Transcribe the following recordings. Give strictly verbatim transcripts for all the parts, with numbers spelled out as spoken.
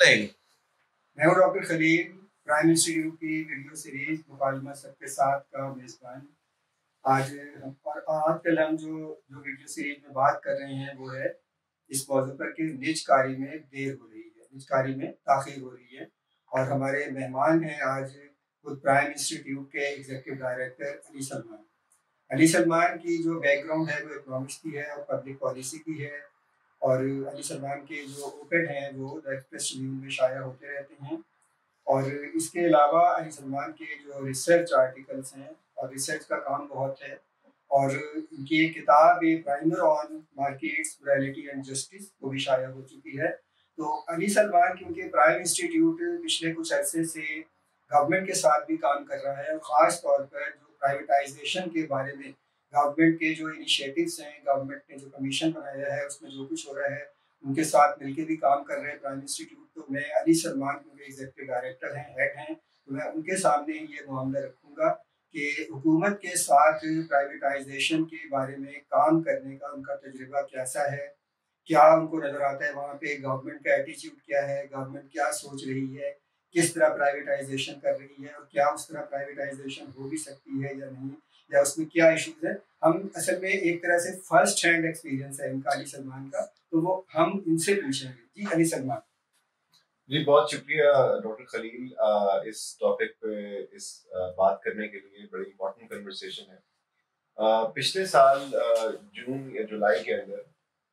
बताएंगे। मैं हूँ डॉक्टर खलील, प्राइम इंस्टीट्यूट की वीडियो सीरीज मुकालमा सबके साथ का मेज़बान। आज हम और आज कल हम जो जो वीडियो सीरीज में बात कर रहे हैं वो है इस मौजू पर कि निजकारी में देर हो रही है, निजकारी में ताख़ीर हो रही है। और हमारे मेहमान हैं आज खुद प्राइम इंस्टीट्यूट के एग्जीक्यूटिव डायरेक्टर अली सलमान। अली सलमान की जो बैकग्राउंड है वो इकोनॉमिक्स की है और पब्लिक पॉलिसी की है। और अली सलमान के जो ओपेड हैं वो द एक्सप्रेस ट्रिब्यून में शाया होते रहते हैं। और इसके अलावा अली सलमान के जो रिसर्च आर्टिकल्स हैं और रिसर्च का काम बहुत है। और इनकी एक किताब a primer on markets, morality and justice वो भी शाया हो चुकी है। तो अली सलमान क्योंकि प्राइम इंस्टीट्यूट पिछले कुछ अरसे से गवर्नमेंट के साथ भी काम कर रहा है और ख़ास तौर पर जो प्राइवेटाइजेशन के बारे में गवर्नमेंट के जो इनिशिएटिव्स हैं, गवर्नमेंट ने जो कमीशन बनाया है उसमें जो कुछ हो रहा है उनके साथ मिलकर भी काम कर रहे हैं प्राइम इंस्टीट्यूट। तो मैं अली सलमान क्योंकि एग्जीक्यूटिव डायरेक्टर हैं, हेड हैं, तो मैं उनके सामने ये मामला रखूँगा कि हुकूमत के साथ प्राइवेटाइजेशन के बारे में काम करने का उनका तजुर्बा कैसा है, क्या उनको नज़र आता है, वहाँ पे गवर्नमेंट का एटीट्यूड क्या है, गवर्नमेंट क्या सोच रही है, किस तरह प्राइवेटाइजेशन कर रही है और क्या उस तरह प्राइवेटाइजेशन हो भी सकती है या नहीं, या उसमें क्या इश्यूज़ हैं। हम असल में एक तरह से फर्स्ट हैंड एक्सपीरियंस है इनका अली सलमान का, तो वो हम इनसे पूछेंगे। जी अली सलमान। जी बहुत शुक्रिया डॉक्टर खलील, इस टॉपिक पे इस बात करने के लिए। बड़ी इम्पोर्टेंट कन्वर्सेशन है। पिछले साल जून या जुलाई के अंदर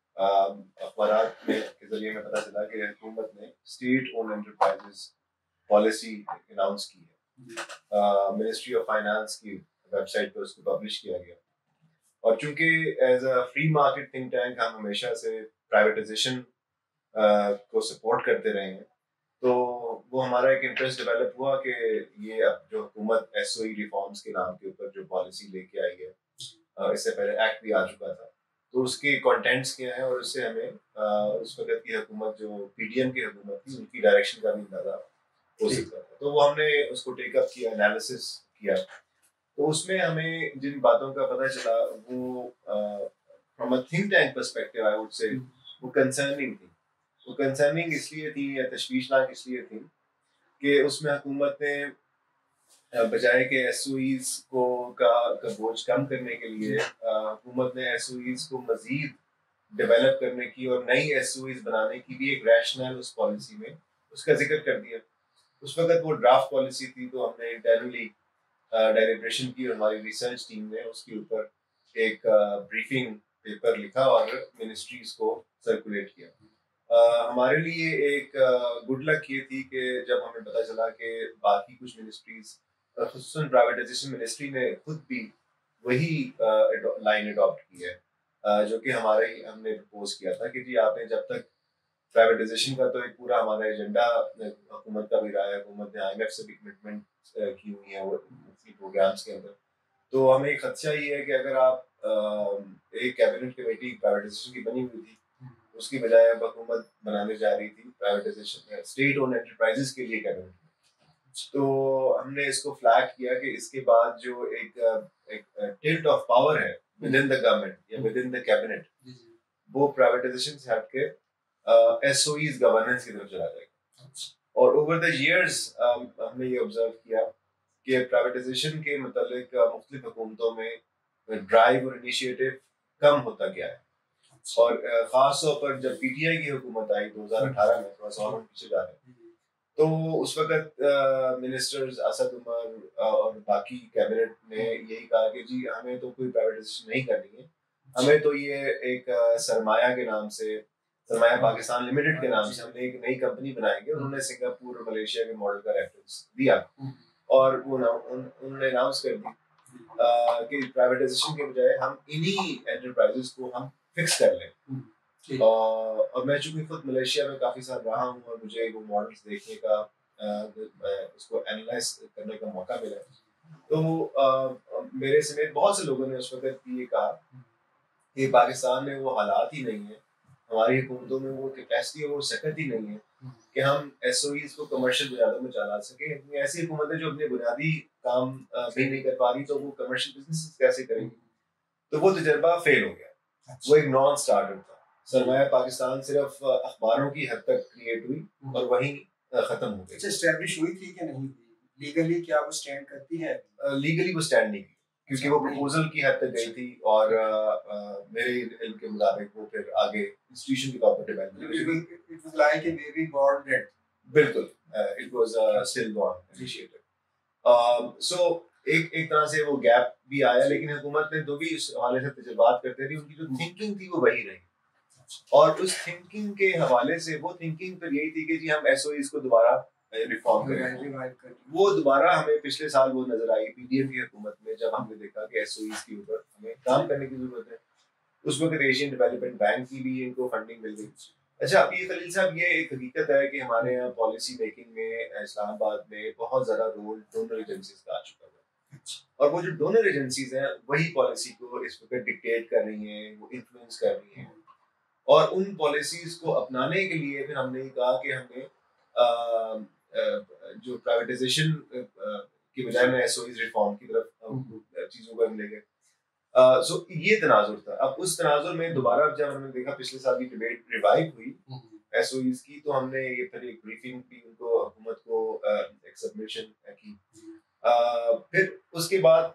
अखबार में के जरिए में पता चला कि हुकूमत ने state own enterprises policy announce की है। मिनिस्ट्री ऑफ फाइनेंस की वेबसाइट पर उसको पब्लिश किया गया। और चूंकि as a free market think tank हम हमेशा से प्राइवेटाइजेशन को सपोर्ट करते रहे हैं, तो वो हमारा एक इंटरेस्ट डेवलप हुआ कि ये अब जो हुकूमत एसओई रिफॉर्म्स के नाम के ऊपर जो पॉलिसी लेके आई है, इससे पहले एक्ट भी आ चुका था, तो उसके कंटेंट्स क्या हैं और उससे हमें उस वक्त की हुकूमत जो पीडीएम की हुकूमत थी उनकी डायरेक्शन का भी अंदाजा हो सकता था। तो वो हमने उसको टेकअप किया, एनालिसिस किया, तो उसमें हमें जिन बातों का पता चला वो from a think tank perspective I would say वो कंसर्निंग थी। वो कंसर्निंग इसलिए थी या तशवीशनाक इसलिए थी कि उसमें हुकूमत ने बजाय के एसओईज को का, का बोझ कम करने के लिए हुकूमत ने एसओईज को मजीद डेवलप करने की और नई एसओईज बनाने की भी एक रैशनल उस पॉलिसी में उसका जिक्र कर दिया। उस वक्त वो ड्राफ्ट पॉलिसी थी, तो हमने इंटरनली डेलिब्रेशन की और हमारी रिसर्च टीम ने उसके ऊपर एक ब्रीफिंग पेपर लिखा और मिनिस्ट्रीज को सर्कुलेट किया। Uh, हमारे लिए एक गुड uh, लक ये थी कि जब हमें पता चला कि बाकी कुछ मिनिस्ट्रीज, खुसूसन प्राइवेटाइजेशन मिनिस्ट्री ने खुद भी वही लाइन अडॉप्ट की है, uh, जो कि हमारे हमने प्रपोज किया था कि जी आपने जब तक प्राइवेटाइजेशन का तो एक पूरा हमारा एजेंडा हुकूमत का भी रहा है, हुकूमत ने आईएमएफ से भी कमिटमेंट uh, की हुई है प्रोग्राम्स के अंदर, तो हमें एक खदशा ये है कि अगर आप uh, एक कैबिनेट कमेटी प्राइवेटाइजेशन की बनी हुई थी, उसकी बजाय अब हुकूमत बनाने जा रही थी प्राइवेटाइजेशन स्टेट ओन एंटरप्राइजेस के लिए कैबिनेट में, तो हमने इसको फ्लैग किया कि इसके बाद जो एक एक टिल्ट ऑफ पावर है विद इन द गवर्नमेंट या विद इन द कैबिनेट, वो प्राइवेटाइजेशन से हटके एसओईज गवर्नेंस की तरफ चला जाएगा। और ओवर द इयर्स हमने ये ऑब्जर्व किया कि प्राइवेटाइजेशन के मतलब मुख्तलिफ हुकूमतों में ड्राइव और इनिशिएटिव कम होता गया है। और खास तौर पर जब पीटीआई की हुकूमत आई दो हज़ार अठारह में, थोड़ा सा और पीछे जा रहे हैं, तो उस वक्त मिनिस्टर्स असद उमर और बाकी कैबिनेट ने यही कहा कि जी हमें तो कोई प्राइवेटाइजेशन नहीं करनी है, हमें तो ये एक सरमाया के नाम से, सरमाया पाकिस्तान लिमिटेड के नाम से हमने एक नई कंपनी बनाएंगे। उन्होंने सिंगापुर और मलेशिया के मॉडल का रेफरेंस दिया और वो उन्होंने अनाउंस कर दी कि प्राइवेटाइजेशन के बजाय हम इन्हीं एंटरप्राइजेस को हम फिक्स कर लें। और, और मैं चूंकि खुद मलेशिया में काफ़ी साल रहा हूँ और मुझे वो मॉडल्स देखने का, उसको एनालाइज करने का मौका मिला, तो आ, मेरे समेत बहुत से लोगों ने उस वक्त ये कहा कि पाकिस्तान में वो हालात ही नहीं है, हमारी हुकूमतों में वो कैपेसिटी और वो सकत ही नहीं है कि हम एसओईज को कमर्शियल बुनियादों में चला सके। ऐसी हुकूमतें जो अपने बुनियादी काम भी नहीं कर पा रही, तो वो कमर्शियल बिजनेस कैसे करेंगी? तो वो तजर्बा फेल हो गया। वो एक नॉन स्टार्टर था। सरमाया पाकिस्तान सिर्फ अखबारों की हद तक क्रिएट हुई और वहीं खत्म हो गई। अच्छा, एस्टैब्लिश हुई थी कि नहीं हुई? लीगली क्या वो स्टैंड करती है? लीगली वो स्टैंड नहीं की क्योंकि वो प्रपोजल की हद तक गई थी और मेरे इल्म के मुताबिक वो फिर आगे इंस्टीट्यूशन के तौर पर डेवलप हुई। It was like a baby born dead. बिल्कुल, it was a stillborn initiative. So एक एक तरह से वो गैप भी आया, लेकिन हुकूमत ने जो भी इस हवाले से तजुर्बात करते रही, उनकी जो थिंकिंग थी वो वही रही। और उस थिंकिंग के हवाले से वो थिंकिंग फिर यही थी कि जी हम एसओईज को दोबारा रिफॉर्म करें। वो दोबारा हमें पिछले साल वो नजर आई पीडीएम की हुकूमत में, जब हमने देखा कि एसओईज के ऊपर हमें काम करने की जरूरत है। उस वक्त एशियन डेवलपमेंट बैंक की भी इनको फंडिंग मिल गई। अच्छा, अब ये खलील साहब, ये एक हकीकत है कि हमारे यहाँ पॉलिसी मेकिंग में इस्लामाबाद में बहुत ज़्यादा रोल डोनर एजेंसीज का आ चुका है, और वो जो डोनर एजेंसीज हैं वही पॉलिसी को इस वक्त डिक्टेट कर रही हैं, वो इन्फ्लुएंस कर रही हैं। और उन पॉलिसीज को अपनाने के लिए फिर हमने कहा कि हमने आ, आ, जो प्राइवेटाइजेशन की बजाय में एसओईज रिफॉर्म की तरफ चीज़ों को हम ले गए। Uh, so ये तनाजुर था। अब उस तनाजुर में दोबारा जब हमने देखा पिछले साल की डिबेट रिवाइव हुई एसओईज की, तो हमने ये फिर एक ब्रीफिंग भी उनको हुकूमत को uh, एक सबमिशन की। uh, फिर उसके बाद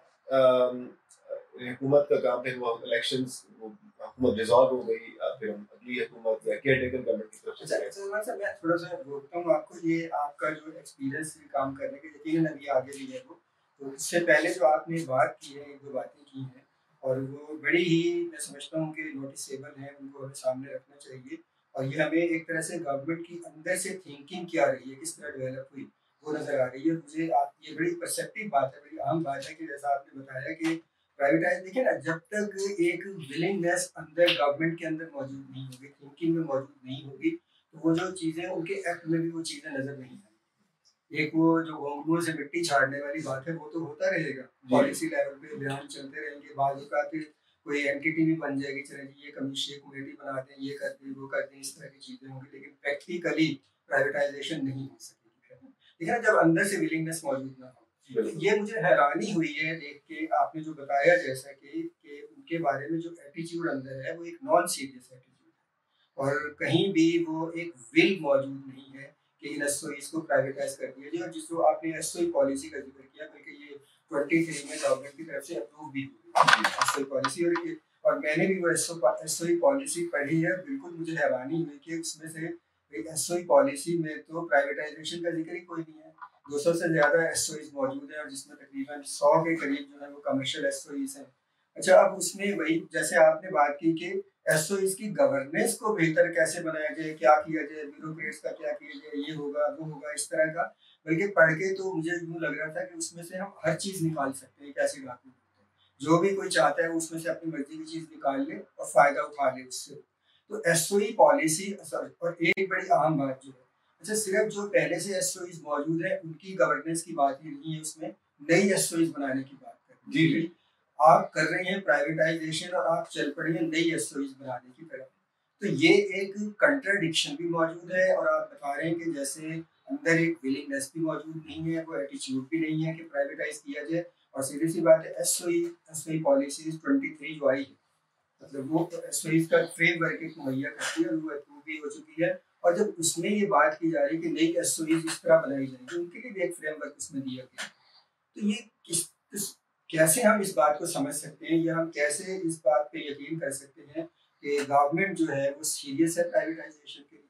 हुकूमत का काम, फिर वो इलेक्शंस, हुकूमत डिसॉल्व हो गई, फिर हम अगली हुकूमत या केयरटेकर गवर्नमेंट की तरफ से। अच्छा, मैं थोड़ा सा रोकता हूँ आपको। ये आपका जो एक्सपीरियंस है काम करने के, यकीनन अभी आगे भी है वो, तो इससे पहले जो आपने बात की है, एक दो बातें की हैं और वो बड़ी ही, मैं समझता हूँ कि नोटिसेबल है, उनको हमें सामने रखना चाहिए। और ये हमें एक तरह से गवर्नमेंट की अंदर से थिंकिंग क्या रही है, किस तरह डेवलप हुई, वो नज़र आ रही है मुझे। आप ये बड़ी परसेप्टिव बात है, बड़ी अहम बात है कि जैसा आपने बताया कि प्राइवेटाइज, देखिए ना, जब तक एक विलिंगनेस अंदर गवर्नमेंट के अंदर मौजूद नहीं होगी, थिंकिंग में मौजूद नहीं होगी, तो वो जो चीज़ें उनके एक्ट में भी वो चीज़ें नज़र नहीं आएंगी। एक वो जो घोंघुओं से मिट्टी छाड़ने वाली बात है, वो तो होता रहेगा, पॉलिसी लेवल पे बयान चलते रहेंगे, बाजू का कोई एंटिटी भी बन जाएगी, चले जी ये कमीशन कमेटी बना दें, ये कर दें, वो कर दें, इस तरह की चीज़ें होंगी, लेकिन प्रैक्टिकली प्राइवेटाइजेशन नहीं हो सकेगी। लेकिन जब अंदर से विलिंगनेस मौजूद ना हो, ये मुझे हैरानी हुई है देख के आपने जो बताया, जैसा कि, कि उनके बारे में जो एटीट्यूड अंदर है वो एक नॉन सीरियस एटीट्यूड है, और कहीं भी वो एक विल मौजूद नहीं है कि इन एसओईज को प्राइवेटाइज कर दिया जाए। और जिसको आपने एसओई पॉलिसी का जिक्र किया, बल्कि ये ट्वेंटी थ्री में गवर्नमेंट की तरफ से अप्रूव भी हुई एसओई पॉलिसी, और और मैंने भी वो एसओई पॉलिसी पढ़ी है। बिल्कुल मुझे हैरानी हुई कि उसमें से एसओई पॉलिसी में तो प्राइवेटाइजेशन का जिक्र ही कोई नहीं है। दो सौ से ज़्यादा एसओईज मौजूद है और जिसमें तकरीबन सौ के करीब जो है वो कमर्शियल एसओईज हैं। अच्छा, अब उसमें वही जैसे आपने बात की कि एसओईज की गवर्नेंस को बेहतर कैसे बनाया जाए, क्या किया जाए, ब्यूरोक्रेट्स का क्या किया जाए, ये होगा वो होगा, इस तरह का, बल्कि पढ़ के तो मुझे यूँ लग रहा था कि उसमें से हम हर चीज़ निकाल सकते हैं। कैसे डॉक्यूमेंट जो भी कोई चाहता है उसमें से अपनी मर्जी की चीज़ निकाल ले और फ़ायदा उठा ले उससे। तो एसओई पॉलिसी, और एक बड़ी अहम बात जो है, अच्छा, सिर्फ जो पहले से एसओईज मौजूद है उनकी गवर्नेंस की बात ही नहीं है, उसमें नई एसओईज बनाने की बात कर जी जी आप कर रहे हैं प्राइवेटाइजेशन और आप चल पड़े हैं नई एसओईज बनाने की तरफ। तो ये एक कंट्राडिक्शन भी मौजूद है, और आप बता रहे हैं कि जैसे अंदर एक विलिंगनेस भी मौजूद नहीं है, वो एटीट्यूड भी नहीं है कि प्राइवेटाइज किया जाए। और सीधी सी बात है, SOE SOE policies twenty three जो आई है, मतलब वो एसओईज का फ्रेमवर्क एक मुहैया करती है और वो अप्रूव भी हो चुकी है। और जब उसमें ये बात की जा रही है कि नई एसओईज इस तरह बनाई जाएगी, उनके लिए भी एक फ्रेमवर्क उसमें दिया गया। तो ये किस, किस कैसे हम इस बात को समझ सकते हैं, या हम कैसे इस बात पे यकीन कर सकते हैं कि गवर्नमेंट जो है वो सीरियस है प्राइवेटाइजेशन के लिए?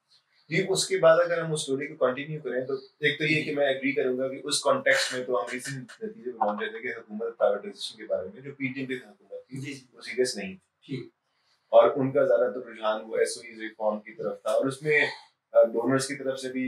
जी, उसके बाद अगर हम उस स्टोरी को कंटिन्यू करें तो एक तो ये कि मैं एग्री करूंगा कि उस कॉन्टेक्स्ट में तो हम इसी नतीजे पे पहुंच जाते हैं कि हुकूमत प्राइवेटाइजेशन के बारे में जो पीटीएम की हुकूमत थी वो सीरियस नहीं थी, और उनका ज़्यादातर रुझान वो एसओईज रिफॉर्म की तरफ था, और उसमें डोनर्स की तरफ से भी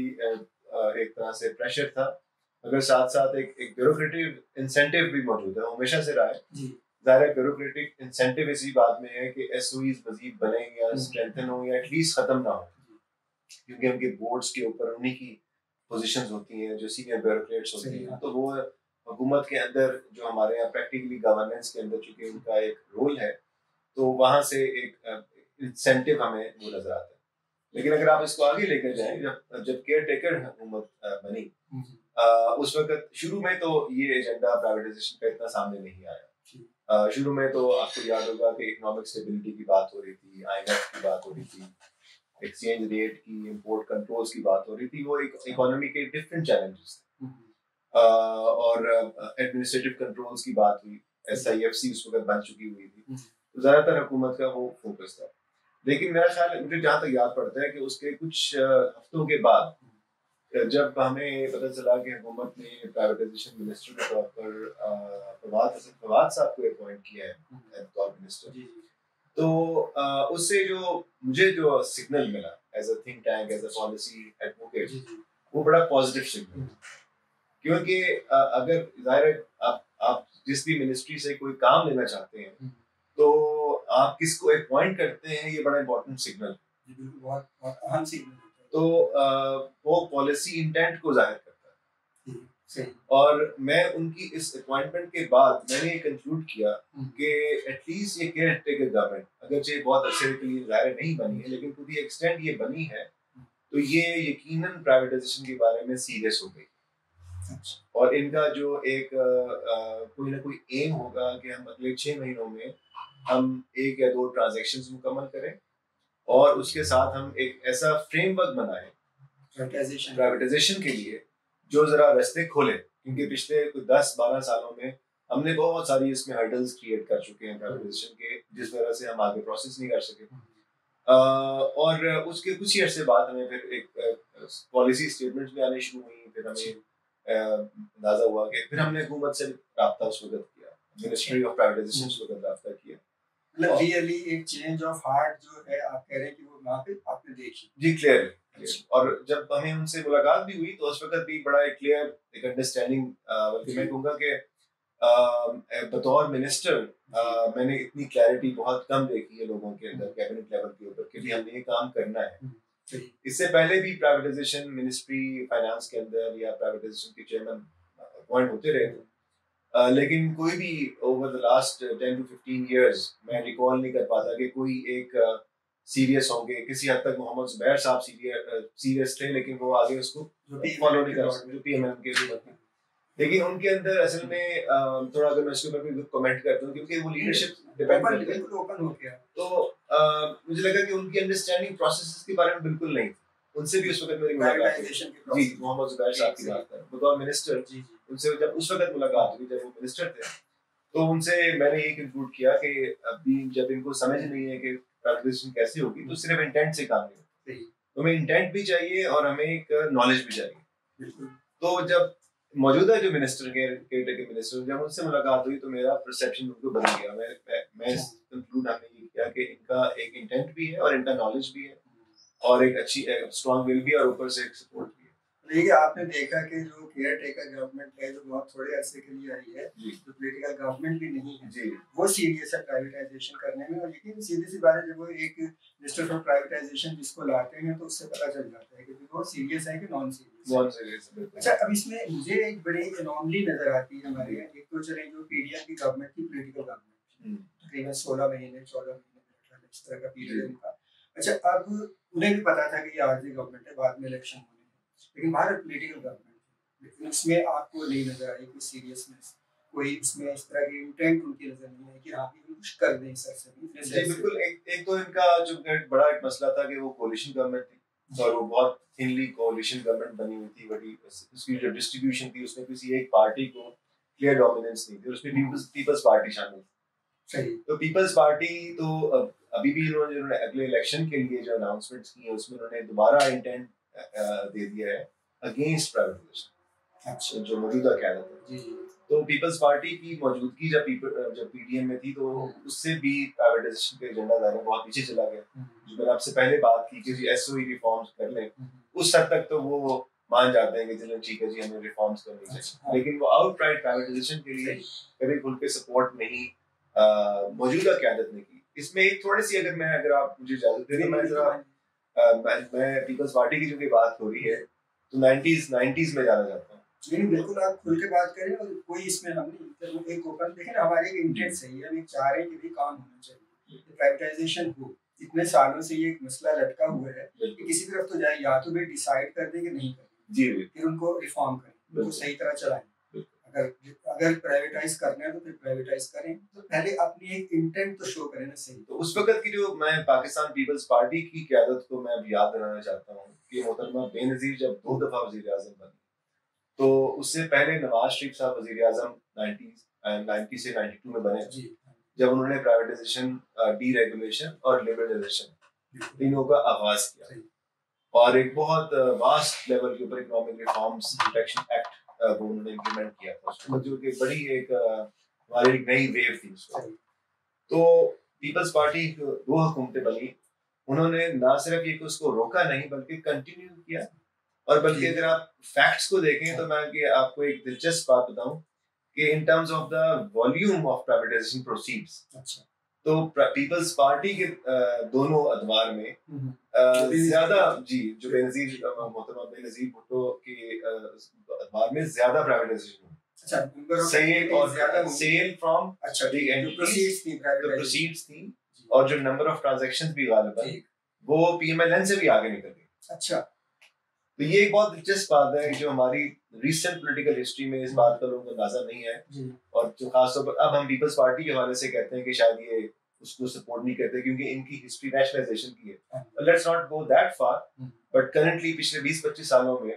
एक तरह से प्रेशर था, मगर साथ साथ एक एक ब्यूरोक्रेटिक इंसेंटिव भी मौजूद है, हमेशा से रहा है। ज़ाहिर ब्यूरोक्रेटिक इंसेंटिव इसी बात में है कि एसओईज मजीद बने या स्ट्रेंथन हो या एटलीस्ट खत्म ना हो, क्योंकि उनके बोर्ड्स के ऊपर उन्हीं की पोजीशंस होती हैं जो सीनियर ब्यूरोक्रेट्स होते हैं, तो वो हुकूमत के अंदर जो हमारे यहाँ प्रैक्टिकली गवर्नेंस के अंदर चूंकि उनका एक रोल है, तो वहाँ से एक इंसेंटिव हमें वो नजर आता है। लेकिन अगर आप इसको आगे लेकर जाएं, जब जब केयर टेकर हुकूमत बनी, आ, उस वक्त शुरू में तो ये एजेंडा प्राइवेटाइजेशन का इतना सामने नहीं आया, शुरू में तो आपको याद होगा कि इकोनॉमिक स्टेबिलिटी की बात हो रही थी, आईएमएफ की बात हो रही थी, एक्सचेंज रेट की, इंपोर्ट कंट्रोल्स की बात हो रही थी। वो एक इकोनॉमी के डिफरेंट चैलेंजेस थे। uh, और एडमिनिस्ट्रेटिव uh, कंट्रोल्स की बात हुई, एस आई एफ सी उस वक्त बन चुकी हुई थी, तो ज़्यादातर हुकूमत का वो फोकस था। लेकिन मेरा ख्याल, मुझे जहाँ तक याद पड़ता है कि उसके कुछ हफ्तों के बाद जब हमें पता चला कि हुकूमत ने प्राइवेटाइजेशन मिनिस्टर के तौर पर फवाद फवाद साहब को अपॉइंट किया है तौर मिनिस्टर, तो uh, उससे जो मुझे जो सिग्नल मिला as a think tank, as a policy advocate, वो बड़ा पॉजिटिव सिग्नल, क्योंकि uh, अगर जाहिर है आप आप जिस भी मिनिस्ट्री से कोई काम लेना चाहते हैं तो आप किसको अपॉइंट करते हैं, ये बड़ा इंपॉर्टेंट सिग्नल, बहुत बहुत अहम सिग्नल। तो uh, वो पॉलिसी इंटेंट को जाहिर करता है। और मैं उनकी इस अपॉइंटमेंट के बाद मैंने ये कंक्लूड किया कि एटलीस्ट ये केयर टेकर गवर्नमेंट, अगरचे बहुत अच्छे के लिए जाहिर नहीं बनी है, लेकिन टू दी एक्सटेंट ये बनी है तो ये यकीनन प्राइवेटाइजेशन के बारे में सीरियस हो गई। और इनका जो एक आ, आ, कोई ना कोई एम होगा कि हम अगले छह महीनों में हम एक या दो ट्रांजैक्शंस मुकम्मल करें और उसके साथ हम एक ऐसा फ्रेमवर्क बनाएं प्राइवेटाइजेशन के लिए जो जरा रास्ते खोले, क्योंकि पिछले कुछ दस बारह सालों में हमने बहुत सारी इसमें हर्डल्स क्रिएट कर चुके हैं प्राइवेटाइजेशन के, जिस वजह से हम आगे प्रोसेस नहीं कर सके। आ, और उसके कुछ ही अर्से बाद हमें फिर एक पॉलिसी स्टेटमेंट्स भी आने शुरू हुई। फिर हमें अंदाजा हुआ कि फिर हमने हुकूमत से राब्ता उस वक्त किया, मिनिस्ट्री ऑफ प्राइवेटाइजेशन उस वक्त राब्ता किया। मतलब रियली एक चेंज ऑफ हार्ट जो है आप कह रहे हैं कि वो वहाँ पे आपने देखी। जी क्लियर। और जब हमें उनसे मुलाकात भी हुई तो उस वक्त भी बड़ा एक क्लियर एक अंडरस्टैंडिंग, बल्कि मैं कहूँगा कि बतौर मिनिस्टर मैंने इतनी क्लैरिटी बहुत कम देखी है लोगों के अंदर कैबिनेट लेवल के ऊपर कि हमने ये काम करना है। इससे पहले भी प्राइवेटाइजेशन मिनिस्ट्री फाइनेंस के अंदर या प्राइवेटाइजेशन के चेयरमैन अपॉइंट होते रहे थे, Uh, लेकिन कोई भी over the last ten to fifteen years मैं रिकॉल नहीं कर पाता कि कोई एक सीरियस uh, होंगे। किसी हद तक मोहम्मद जुबैर साहब सीरियस थे, लेकिन वो आगे उसको फॉलो नहीं कर सकते, जो पीएमएम के थे। लेकिन उनके अंदर असल में uh, थोड़ा अगर मैं इसके ऊपर भी कमेंट करता हूँ, क्योंकि वो लीडरशिप डिपेंड करते हैं, ओपन हो गया तो uh, मुझे लगा कि उनकी अंडरस्टैंडिंग प्रोसेस के बारे में बिल्कुल नहीं। उनसे भी उस वक्त मेरी मुलाकात हुई, जी मोहम्मद जुबैर साहब की बात कर बतौर मिनिस्टर, जी उनसे जब उस वक्त मुलाकात हुई जब वो मिनिस्टर थे, तो उनसे मैंने ये कंक्लूड किया कि अभी जब इनको समझ नहीं है कि प्राइवेटाइजेशन कैसे होगी तो सिर्फ इंटेंट से काम नहीं होगा, तो हमें इंटेंट भी चाहिए और हमें एक नॉलेज भी चाहिए। तो जब मौजूदा जो मिनिस्टर के केयर मिनिस्टर जब उनसे मुलाकात हुई तो मेरा परसेप्शन उनको बदल गया। मैं मैं कंक्लूड हमने ये किया कि इनका एक इंटेंट भी है और इनका नॉलेज भी है और एक अच्छी स्ट्रॉन्ग विल भी और ऊपर से एक सपोर्ट भी है। देखिए आपने देखा कि जो केयर टेकर गवर्नमेंट है जो बहुत थोड़े अरसे के लिए आई है, जो पॉलिटिकल गवर्नमेंट भी नहीं है जी, वो सीरियस है प्राइवेटाइजेशन करने में। और लेकिन सीधी सी बात है, जब वो एक मिनिस्टर फॉर प्राइवेटाइजेशन जिसको लाते हैं तो उससे पता चल जाता है कि वो सीरियस है कि नॉन सीरियस नॉन सीरियस। अच्छा, अब इसमें मुझे एक बड़ी एनॉमली नजर आती है हमारे यहाँ। एक तो चले जो पीडीएम की गवर्नमेंट की पॉलिटिकल गवर्नमेंट तकरीबन सोलह महीने चौदह महीने इस तरह का पीरियड उनका। अच्छा, अब उन्हें भी पता था कि ये आर्जी गवर्नमेंट है, बाद में इलेक्शन होने हैं, लेकिन भारत पॉलिटिकल गवर्नमेंट है, लेकिन उसमें आपको नहीं नजर आई कोई सीरियसनेस, कोई उसमें इस तरह की इंटेंट उनकी नजर नहीं है कि हाँ भी कुछ कर दें सर से भी। जी बिल्कुल। एक एक तो इनका जो बड़ा एक मसला था कि वो कोलिशन गवर्नमेंट थी और वो बहुत थिनली कोलिशन गवर्नमेंट बनी हुई थी। बड़ी उसकी जो डिस्ट्रीब्यूशन थी उसमें किसी एक पार्टी को क्लियर डोमिनेंस नहीं थी, उसमें पीपल्स पीपल्स पार्टी शामिल थी। सही। तो पीपल्स पार्टी तो अभी भी उन्होंने अगले इलेक्शन के लिए जो अनाउंसमेंट्स की है उसमें उन्होंने दोबारा इंटेंट दे दिया है अगेंस्ट प्राइवेटाइजेशन। अच्छा, जो मौजूदा क़यादत है जी। तो पीपल्स पार्टी की मौजूदगी जब जब पीडीएम में थी तो उससे भी प्राइवेटाइजेशन का एजेंडा ज़्यादा बहुत पीछे चला गया। जो मैंने आपसे पहले बात की कि एसओई रिफॉर्म्स कर लें, उस हद तक तो वो मान जाते हैं कि चलो ठीक है जी हमें रिफॉर्म्स करनी चाहिए, लेकिन वो आउटराइट प्राइवेटाइजेशन के लिए कभी खुल के सपोर्ट नहीं मौजूदा क़यादत ने की। इसमें एक थोड़ी सी अगर मैं अगर आप मुझे इजाजत दें तो मैं जरा मैं पीपल्स पार्टी की जो बात हो रही है तो नाइंटीज़ नाइंटीज़ में जाना चाहता हूँ। नहीं बिल्कुल आप खुल के बात करें और कोई इसमें हम नहीं एक ओपन देखें, हमारे एक इंटेंट सही है, हम एक चाह रहे हैं कि भी काम होना चाहिए, प्राइवेटाइजेशन हो। इतने सालों से ये एक मसला लटका हुआ है कि किसी तरफ तो जाए, या तो भी डिसाइड कर दें कि नहीं करें जी, फिर उनको रिफॉर्म करें, उनको सही तरह चलाएं। अगर अगर प्राइवेटाइज करना है तो फिर प्राइवेटाइज करें, तो पहले अपनी एक इंटेंट तो शो करें ना सही। तो उस वक्त की जो मैं पाकिस्तान पीपल्स पार्टी की क़यादत को मैं अब याद दिलाना चाहता हूँ कि मोहतरमा बेनज़ीर जब दो दफ़ा वज़ीर आज़म बनी, तो उससे पहले नवाज शरीफ साहब वज़ीर आज़म नाइंटी से नाइंटी टू में बने, जब उन्होंने प्राइवेटाइजेशन, डीरेगुलेशन और लिबरलाइजेशन तीनों का आगाज किया और एक बहुत वास्ट लेवल के ऊपर इकोनॉमिक रिफॉर्म्स प्रोटेक्शन एक्ट वो उन्होंने इम्प्लीमेंट किया था, उसमें जो कि बड़ी एक हमारी एक नई वेव थी उसमें। तो पीपल्स पार्टी दो हुकूमतें बनी, उन्होंने ना सिर्फ ये कि उसको रोका नहीं बल्कि कंटिन्यू किया। और बल्कि अगर आप फैक्ट्स को देखें तो मैं कि आपको एक दिलचस्प बात बताऊं कि in terms of the volume of privatization proceeds, अच्छा, तो पीपल्स पार्टी के दोनों अदवार में ज्यादा जी जो बेनज़ीर मोहतरमा बेनज़ीर भुट्टो के अदवार में ज्यादा प्राइवेटाइजेशन हुई। अच्छा, सेल और ज्यादा सेल फ्रॉम अच्छा बिग एंटिटीज थी, द प्रोसीड्स थी, और जो नंबर ऑफ ट्रांजैक्शंस भी गालिबन वो पीएमएलएन से भी आगे निकल गई। अच्छा, तो ये एक बहुत दिलचस्प बात है जो हमारी रिसेंट पॉलिटिकल हिस्ट्री में इस बात का लोगों को अंदाजा नहीं है, और जो खासतौर पर अब हम पीपल्स पार्टी के हवाले से कहते हैं कि शायद ये उसको सपोर्ट नहीं करते क्योंकि इनकी हिस्ट्री नेशनलाइजेशन की है। Let's not go that far, but currently पिछले बीस पच्चीस सालों में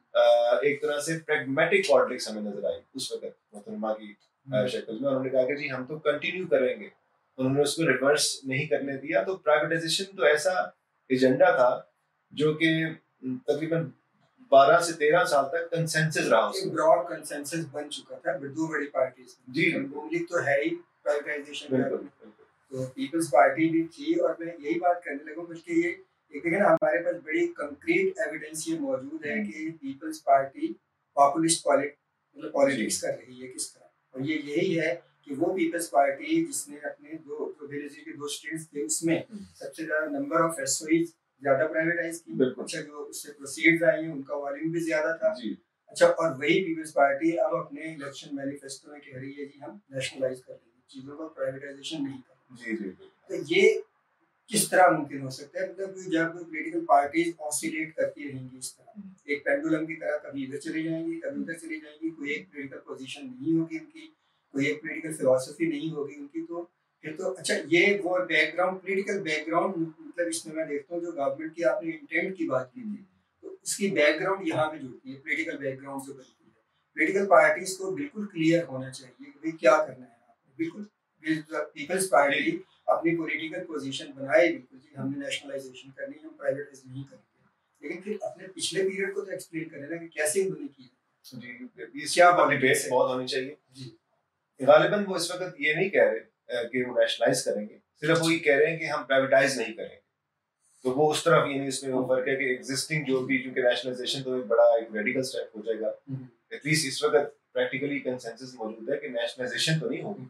एक तरह से प्रैग्मेटिक पॉलिटिक्स हमें नजर आई उस वक्त मोहतरमा की शक्ल में। उन्होंने कहा कि जी हम तो कंटिन्यू करेंगे, उन्होंने उसको रिवर्स नहीं करने दिया। तो प्राइवेटाइजेशन तो ऐसा एजेंडा था जो कि तकरीबन बारह से तेरह साल तक कंसेंसस रहा, एक ब्रॉड कंसेंसस बन चुका था दो बड़ी पार्टीज जी, लीग तो है ही प्राइवेटाइजेशन का, तो पीपल्स पार्टी भी थी। और मैं यही बात करने लगा बल्कि ये एक है ना हमारे पास बड़ी कंक्रीट एविडेंस ये मौजूद है कि पीपल्स पार्टी पॉपुलिस्ट मतलब पॉलिटिक्स कर रही है किस तरह, और ये यही है कि वो पीपल्स पार्टी जिसने अपने दो बेनज़ीर के दो स्टेट्स थे उसमें सबसे ज्यादा नंबर ऑफ एसओईज ज्यादा प्राइवेटाइज की। अच्छा, जो उससे प्रोसीड्स आई हैं उनका वॉल्यूम भी ज्यादा था जी। अच्छा, और वही पीपल्स पार्टी अब अपने इलेक्शन मैनिफेस्टो में कह रही है जी हम नेशनलाइज कर लेंगे, चीजों का प्राइवेटाइजेशन नहीं करेंगे जी जी। तो ये किस तरह मुमकिन हो सकता है? मतलब जब पॉलिटिकल पार्टीज ऑसिलेट करती रहेंगी इस तरह एक पेंडुलम की तरह, कभी इधर चली जाएंगी कभी उधर चली जाएंगी, कोई एक पॉलिटिकल पोजीशन नहीं होगी उनकी, कोई एक पॉलिटिकल फिलॉसफी नहीं होगी उनकी, तो फिर तो अच्छा ये वो बैकग्राउंड पॉलिटिकल बैकग्राउंड मतलब इसमें मैं देखता हूँ जो गवर्नमेंट की आपने इंटेंट की बात की थी तो उसकी बैकग्राउंड यहाँ पे जुड़ती है, पॉलिटिकल बैकग्राउंड जो बनती है। पॉलिटिकल पार्टीज को बिल्कुल क्लियर होना चाहिए कि भाई क्या करना है आपको, बिल्कुल पीपल्स पार्टी अपनी पॉलिटिकल पोजीशन बनाए बिल्कुल जी हमने नेशनलाइजेशन करनी है, हम प्राइवेटाइज नहीं करेंगे, लेकिन फिर अपने पिछले पीरियड को तो एक्सप्लेन करें ना कि कैसे उन्होंने किया जी, क्या डिबेट बहुत होनी चाहिए जी। गालिबन वो इस वक्त ये नहीं कह रहे कि वो नेशनलाइज करेंगे, सिर्फ वो ये कह रहे हैं कि हम प्राइवेटाइज नहीं करेंगे। तो वो उस तरफ ये नहीं, इसमें वो फर्क है कि एग्जिस्टिंग जो भी, क्योंकि नेशनलाइजेशन तो एक बड़ा एक रेडिकल स्टेप हो जाएगा, एटलीस्ट इस वक्त प्रैक्टिकली कंसेंसस मौजूद है कि नेशनलाइजेशन तो नहीं होगी,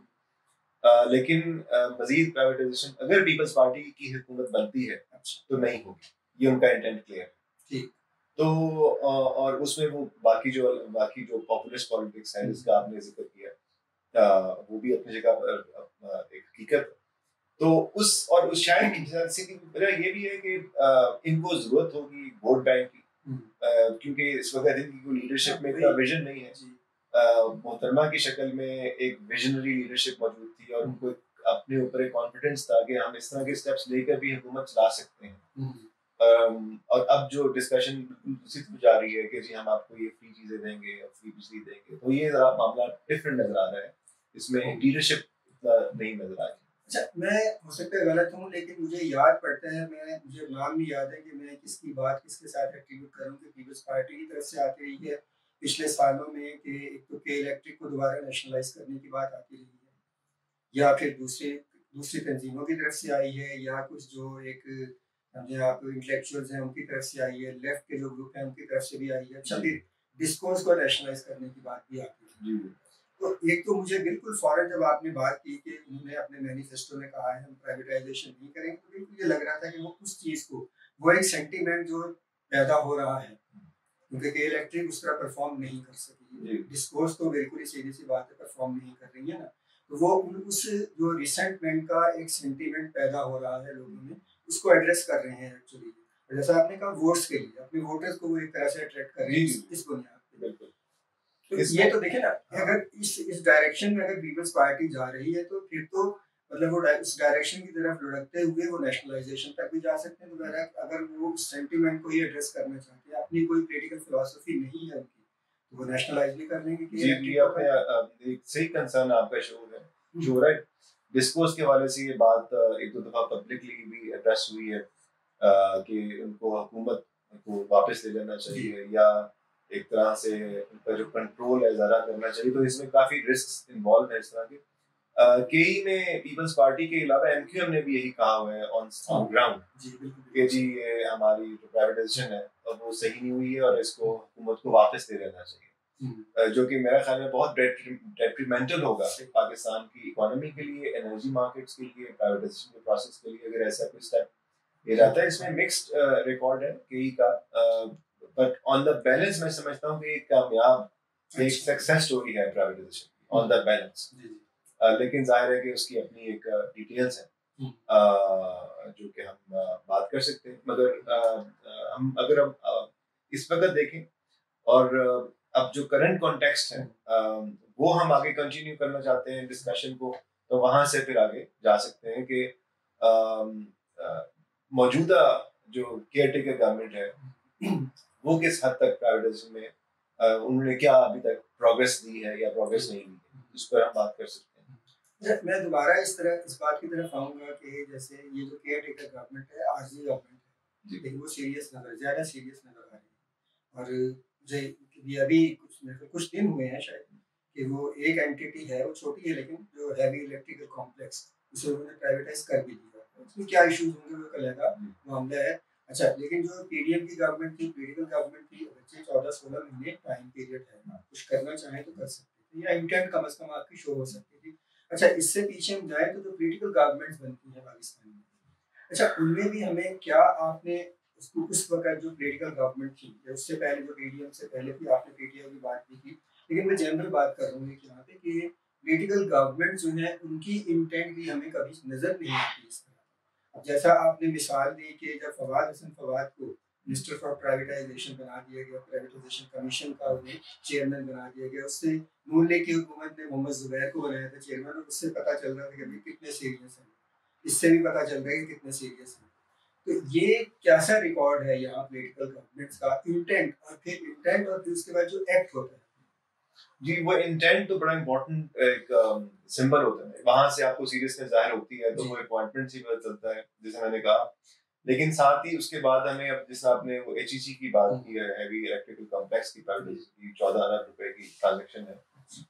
Uh, लेकिन मजीद uh, प्राइवेटाइजेशन अगर पीपल्स पार्टी की हुकूमत बनती है तो नहीं होगी, ये उनका इंटेंट क्लियर है। तो uh, और उसमें वो बाकी जो बाकी जो पॉपुलिस्ट पॉलिटिक्स है जिसका आपने जिक्र किया uh, वो भी अपनी जगह पर एक हकीकत। तो उस और उस शायद मेरा ये भी है कि uh, इनको जरूरत होगी वोट बैंक की, uh, क्योंकि इस वक्त इनकी लीडरशिप में इतना विजन नहीं है। मोहतरमा की शक्ल में एक विजनरी लीडरशिप मौजूद थी और उनको अपने ऊपर एक कॉन्फिडेंस था कि हम इस तरह के स्टेप्स लेकर भी हुकूमत चला सकते हैं। um, और अब जो डिस्कशन उसी तरफ जा रही है कि जी हम आपको ये फ्री चीजें देंगे, फ्री बिजली देंगे, तो ये जरा मामला डिफरेंट नजर आ रहा है, इसमें लीडरशिप नहीं नजर आ रही। अच्छा, मैं हो सकता है गलत हूँ लेकिन मुझे याद पड़ता है, मैं मुझे नाम नहीं याद है कि मैं किसकी बात किसके साथ एट्रीब्यूट करूँ कि पीपल्स पार्टी की तरफ से आती रही है पिछले सालों में कि एक तो के इलेक्ट्रिक को दोबारा नेशनलाइज करने की बात आती रही है, या फिर दूसरे दूसरी तंजीमों की तरफ से आई है, या कुछ जो एक समझे आप इंटेलेक्चुअल्स हैं उनकी तरफ से आई है, लेफ्ट के जो ग्रुप हैं उनकी तरफ से भी आई है। अच्छा, फिर डिस्कोर्स को नेशनलाइज करने की बात भी आती है। तो एक तो मुझे बिल्कुल फौरन जब आपने बात की कि उन्होंने अपने मैनिफेस्टो में कहा है हम प्राइवेटाइजेशन नहीं करेंगे, तो बिल्कुल ये लग रहा था कि वो उस चीज़ को, वो एक सेंटीमेंट जो पैदा हो रहा है क्योंकि के इलेक्ट्रिक उस तरह परफॉर्म नहीं कर सकी, डिस्कोर्स तो बिल्कुल ही सीधी सी बात है परफॉर्म नहीं कर रही है ना, तो वो उस जो रिसेंटमेंट का एक सेंटीमेंट पैदा हो रहा है लोगों में, उसको एड्रेस कर रहे हैं एक्चुअली। जैसा आपने कहा वोट्स के लिए अपने वोटर्स को वो एक तरह से अट्रैक्ट कर रही है इस बुनियाद पे। बिल्कुल तो ये तो देखे ना, अगर इस इस डायरेक्शन में अगर पीपल्स पार्टी जा रही है तो फिर तो मतलब वो उस डायरेक्शन की तरफ लुढ़कते हुए वो नेशनलाइजेशन तक भी जा सकते हैं। तो बहरहाल अगर वो सेंटीमेंट को ही एड्रेस करना चाहते हैं, अपनी कोई पॉलिटिकल फिलॉसफी नहीं है उनकी, तो वो नेशनलाइज भी करने की जी जी आपने एक सही कंसर्न आपका शो है जो राइट डिस्कोर्स के हवाले से ये बात एक दो दफा पब्लिकली भी एड्रेस हुई है कि उनको हुकूमत को वापस ले लेना चाहिए या एक तरह से उनका जो कंट्रोल है ज़रा करना चाहिए। तो इसमें काफ़ी रिस्क इन्वॉल्व है इस तरह के। केई में पीपल्स पार्टी के अलावा एमक्यूएम ने भी यही कहा हुआ है ऑन ऑन ग्राउंड कि जी ये हमारी जो प्राइवेटाइजेशन है अब वो सही नहीं हुई है और इसको हुकूमत को वापस ले लेना चाहिए, जो कि मेरा ख्याल में बहुत डेट्रीमेंटल होगा पाकिस्तान की इकोनॉमी के लिए, एनर्जी मार्केट्स के लिए, प्राइवेटाइजेशन के प्रोसेस के लिए अगर ऐसा कोई स्टेप ये जाता है। इसमें मिक्स्ड रिकॉर्ड है केई का, बट ऑन द बैलेंस मैं समझता हूँ कि एक कामयाब एक सक्सेस स्टोरी है privatization on the balance. Uh, लेकिन जाहिर है कि उसकी अपनी एक डिटेल्स है uh, जो कि हम uh, बात कर सकते हैं, मगर uh, uh, हम अगर अब uh, इस वक्त देखें और uh, अब जो करंट कॉन्टेक्स्ट है uh, वो हम आगे कंटिन्यू करना चाहते हैं डिस्कशन को, तो वहां से फिर आगे जा सकते हैं कि uh, uh, मौजूदा जो केयर टेकर गवर्नमेंट है वो किस हद तक प्राइवेटाइजेशन में uh, उन्होंने क्या अभी तक प्रोग्रेस दी है या प्रोग्रेस नहीं दी है, उस पर हम बात कर सकते हैं। मैं दोबारा इस तरह इस बात की तरफ आऊँगा कि जैसे ये जो केयर टेकर गवर्नमेंट है, आरजी गवर्नमेंट है, लेकिन वो सीरियस नजर ज़्यादा सीरियस नजर आ रही है। और जो अभी कुछ कुछ दिन हुए हैं शायद कि वो एक एंटिटी है, वो छोटी है लेकिन जो हैवी इलेक्ट्रिकल कॉम्प्लेक्स उसे उन्होंने प्राइवेटाइज कर भी दिया। उसमें क्या इशूज होंगे वो कल का मामला है। अच्छा, लेकिन जो पीडीएम की गवर्नमेंट थी, पॉलिटिकल गवर्नमेंट थी, बच्चे चौदह सोलह महीने टाइम पीरियड है, कुछ करना चाहें तो कर सकते थे या इंटेंट कम अज कम आपकी शो हो सकती थी। अच्छा, इससे पीछे हम जाए तो जो पॉलिटिकल गवर्नमेंट्स बनती हैं पाकिस्तान में, अच्छा उनमें भी हमें क्या आपने उसको उस वक्त जो पॉलिटिकल गवर्नमेंट थी या उससे पहले जो पीडीएम से पहले भी आपने पीटीआई की बात की थी, लेकिन मैं जनरल बात कर रहा हूँ कि यहाँ पे कि पॉलिटिकल गवर्नमेंट जो है उनकी इंटेंट भी हमें कभी नजर नहीं आती इस तरह। अब जैसा आपने मिसाल दी कि जब फवाद हसन फवाद को मिनिस्टर फॉर प्राइवेटाइजेशन बना दिया गया, प्राइवेटाइजेशन कमीशन का उन्हें चेयरमैन बना दिया गया, उससे नून लीग की हुकूमत ने मोहम्मद जुबैर को बनाया था चेयरमैन, और उससे पता चल रहा था कि कितने सीरियस हैं, इससे भी पता चल रहा है कि कितने सीरियस हैं। तो ये कैसा रिकॉर्ड है यहाँ पॉलिटिकल गवर्नमेंट्स का इंटेंट, और फिर इंटेंट और फिर उसके बाद जो एक्ट होता है। जी, वो इंटेंट तो बड़ा इम्पोर्टेंट एक सिंबल होता है, वहां से आपको सीरियसनेस जाहिर होती है, तो वो अपॉइंटमेंट से पता चलता है जैसे मैंने कहा। लेकिन साथ ही उसके बाद हमें अब जैसे आपने वो एचईसी की बात की है, हैवी इलेक्ट्रिकल कॉम्प्लेक्स की प्राइवेटाइजेशन की चौदह अरब रुपए की ट्रांजैक्शन है।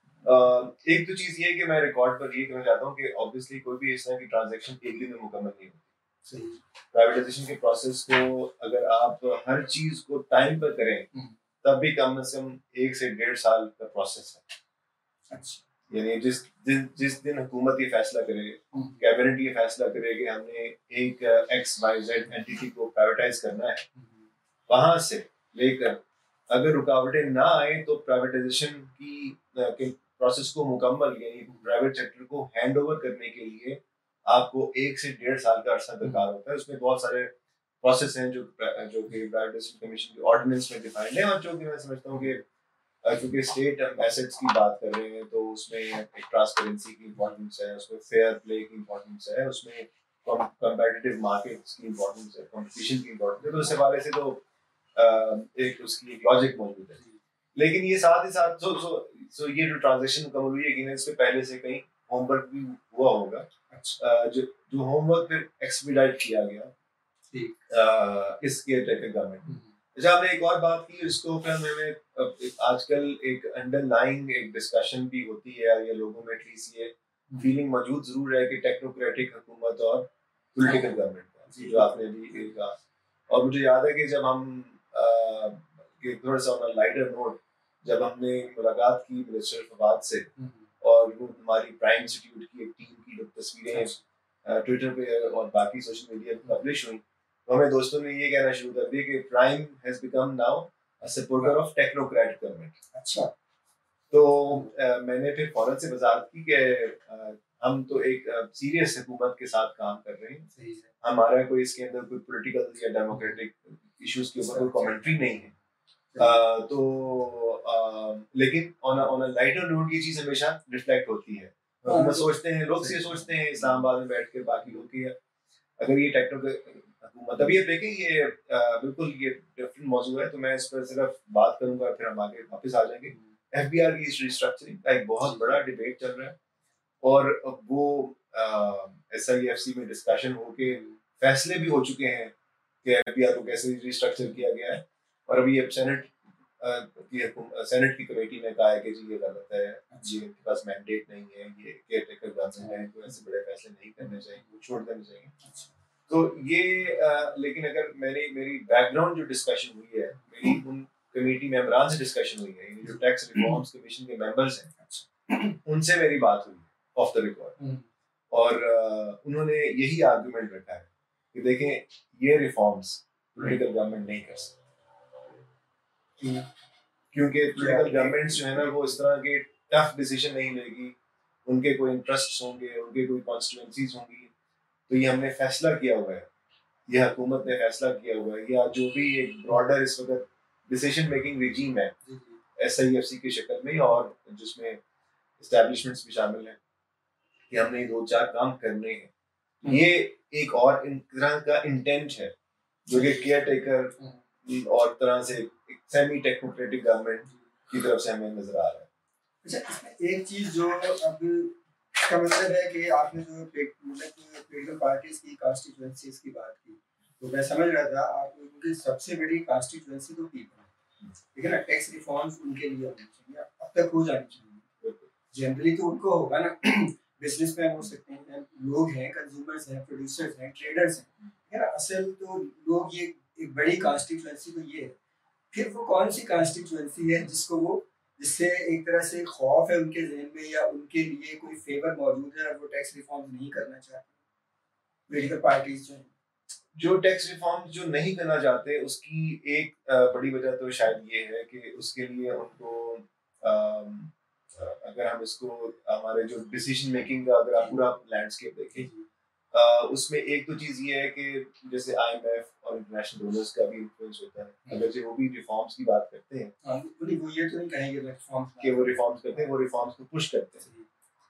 uh, एक तो चीज ये है कि मैं रिकॉर्ड पर ये कहना चाहता हूँ कि ऑब्वियसली कोई भी इस तरह की ट्रांजैक्शन एक दिन में मुकम्मल नहीं होती। प्राइवेटाइजेशन के प्रोसेस को अगर आप हर चीज को टाइम पर करें तब भी कम से कम एक से डेढ़ साल का प्रोसेस है। अच्छा, यानी जिस जिस जिस दिन हुकूमत ये फैसला करे, कैबिनेट ये फैसला करे कि हमने एक एक्स वाई जेड एंटिटी को प्राइवेटाइज करना है, वहां से लेकर अगर रुकावटें ना आए तो प्राइवेटाइजेशन की के प्रोसेस को मुकम्मल यानी प्राइवेट सेक्टर को हैंड ओवर करने के लिए आपको एक से डेढ़ साल का अर्सा दरकार होता है। उसमें बहुत सारे प्रोसेस हैं जो जो कि प्राइवेटाइजेशन कमीशन के ऑर्डिनेंस में डिफाइंड है, और जो कि मैं समझता हूँ कि क्योंकि स्टेट एसेट्स की बात कर रहे हैं तो उसमें एक ट्रांसपेरेंसी की इम्पोर्टेंस है, उसमें फेयर प्ले की इम्पोर्टेंस है, उसमें कॉम्पिटिटिव मार्केट्स की इम्पोर्टेंस है, कंपटीशन की इम्पोर्टेंस है। तो उस हवाले से तो एक उसकी एक लॉजिक मौजूद है। लेकिन ये साथ ही साथ सो सो सो ये जो ट्रांजेक्शन कम हुई है कि इससे पहले से कहीं होमवर्क भी हुआ होगा। अच्छा, जो जो होमवर्क फिर एक्सपीडाइट किया गया इस केयर टेकर गवर्नमेंट। अच्छा, आपने एक और बात की, इसको फिर मैंने आजकल एक अंडरलाइंग एक डिस्कशन भी होती है या लोगों में एटलीस्ट ये फीलिंग मौजूद जरूर है कि टेक्नोक्रेटिक हुकूमत और पॉलिटिकल गवर्नमेंट का, जो आपने भी कहा। और मुझे याद है कि जब हम थोड़ा सा ऑन लाइटर नोट जब हमने मुलाकात की मिनिस्टर फवाद से और वो हमारी प्राइम इंस्टीट्यूट की एक टीम की जब तस्वीरें ट्विटर पे और बाकी सोशल मीडिया पे पब्लिश हुई तो हमें दोस्तों ने ये कहना शुरू कर दिया कि prime has become now a supporter of technocrat government. अच्छा, तो uh, मैंने फिर फौरन से वजाहत की कि uh, हम तो एक सीरियस uh, हुकूमत के साथ काम कर रहे हैं, सही है, हमारा कोई इसके अंदर कोई पॉलिटिकल या डेमोक्रेटिक इश्यूज के ऊपर कोई कमेंट्री नहीं है। uh, तो uh, लेकिन on on a lighter note ये चीज हमेशा रिफ्लेक्ट होती है। हम सोचते हैं, लोग ये सोचते हैं इस्लामाबाद में बैठ के बाकी लोग की अगर ये टेक्नो मतलब ये देखें ये आ, बिल्कुल ये डिफरेंट मौजूद है, तो मैं इस पर सिर्फ बात करूंगा फिर हम आगे वापस आ जाएंगे। एफबीआर की रिस्ट्रक्चरिंग का एक बहुत बड़ा डिबेट चल रहा है और वो एसआईएफसी में डिस्कशन होके फैसले भी हो चुके हैं कि एफबीआर को कैसे रिस्ट्रक्चर किया गया है। और अभी ये सेनेट की सेनेट की कमेटी ने कहा है कि जी ये गलत है, ये इनके पास मैंडेट नहीं है, ये केयरटेकर गवर्नमेंट है, इनको ऐसे बड़े फैसले नहीं करने चाहिए, वो छोड़ देने चाहिए। तो ये आ, लेकिन अगर मेरी मेरी बैकग्राउंड जो डिस्कशन हुई है, मेरी उन कमेटी मेंबरान से डिस्कशन हुई है, जो टैक्स रिफॉर्म्स कमीशन के मेंबर्स हैं, उनसे मेरी बात हुई ऑफ द रिकॉर्ड, और आ, उन्होंने यही आर्गुमेंट रखा है कि देखें ये रिफॉर्म्स पॉलिटिकल गवर्नमेंट नहीं कर सकती, क्योंकि पॉलिटिकल गवर्नमेंट्स जो है ना वो इस तरह के टफ डिसीजन नहीं लेगी, उनके कोई इंटरेस्ट्स होंगे, उनके कोई कॉन्स्टिट्यूएंसीज होंगी। तो ये हमने फैसला किया हुआ है, ये हुकूमत ने फैसला किया हुआ है, या जो भी एक ब्रॉडर इस वक्त डिसीजन मेकिंग रिजीम है एसआईएफसी की शक्ल में और जिसमें एस्टैब्लिशमेंट्स भी शामिल हैं कि हमने ये दो चार काम करने हैं। ये एक और इन तरह का इंटेंट है जो कि केयर टेकर और तरह से एक सेमी टेक्नोक्रेटिक गवर्नमेंट की तरफ से हमें नजर आ रहा है। अच्छा, इसमें एक चीज जो अब इसका मतलब है कि आपने जो मतलब पॉलिटिकल पार्टीज की कॉन्स्टिट्यूएंसीज की बात की, तो मैं समझ रहा था आप उनकी सबसे बड़ी कॉन्स्टिट्यूएंसी तो पीपल है, ठीक है ना। टैक्स रिफॉर्म्स उनके लिए होनी चाहिए, अब तक हो जानी चाहिए, जनरली तो उनको होगा ना। बिजनेसमैन हो सकते हैं, लोग हैं, कंज्यूमर्स हैं, प्रोड्यूसर्स हैं, ट्रेडर्स हैं, ठीक है ना। असल तो लोग ये एक बड़ी कॉन्स्टिट्यूएंसी तो ये है। फिर वो कौन सी कॉन्स्टिट्यूएंसी है जिसको वो जिससे एक तरह से खौफ है उनके ज़हन में या उनके लिए कोई फेवर मौजूद है और वो टैक्स रिफॉर्म्स नहीं करना चाहते पॉलिटिकल पार्टीज जो हैं? जो टैक्स रिफॉर्म जो नहीं करना चाहते उसकी एक बड़ी वजह तो शायद ये है कि उसके लिए उनको अगर हम इसको हमारे जो डिसीजन मेकिंग का अगर आप पूरा लैंडस्केप देखें, उसमें एक तो चीज़ ये है कि जैसे आईएमएफ और इंटरनेशनल डोनर्स का भी इन्फ्लुएंस होता है। अगर जो वो भी रिफॉर्म्स की बात करते हैं, वो ये तो नहीं कहेंगे रिफॉर्म्स कि वो रिफॉर्म्स करते हैं, वो रिफॉर्म्स को पुश करते हैं,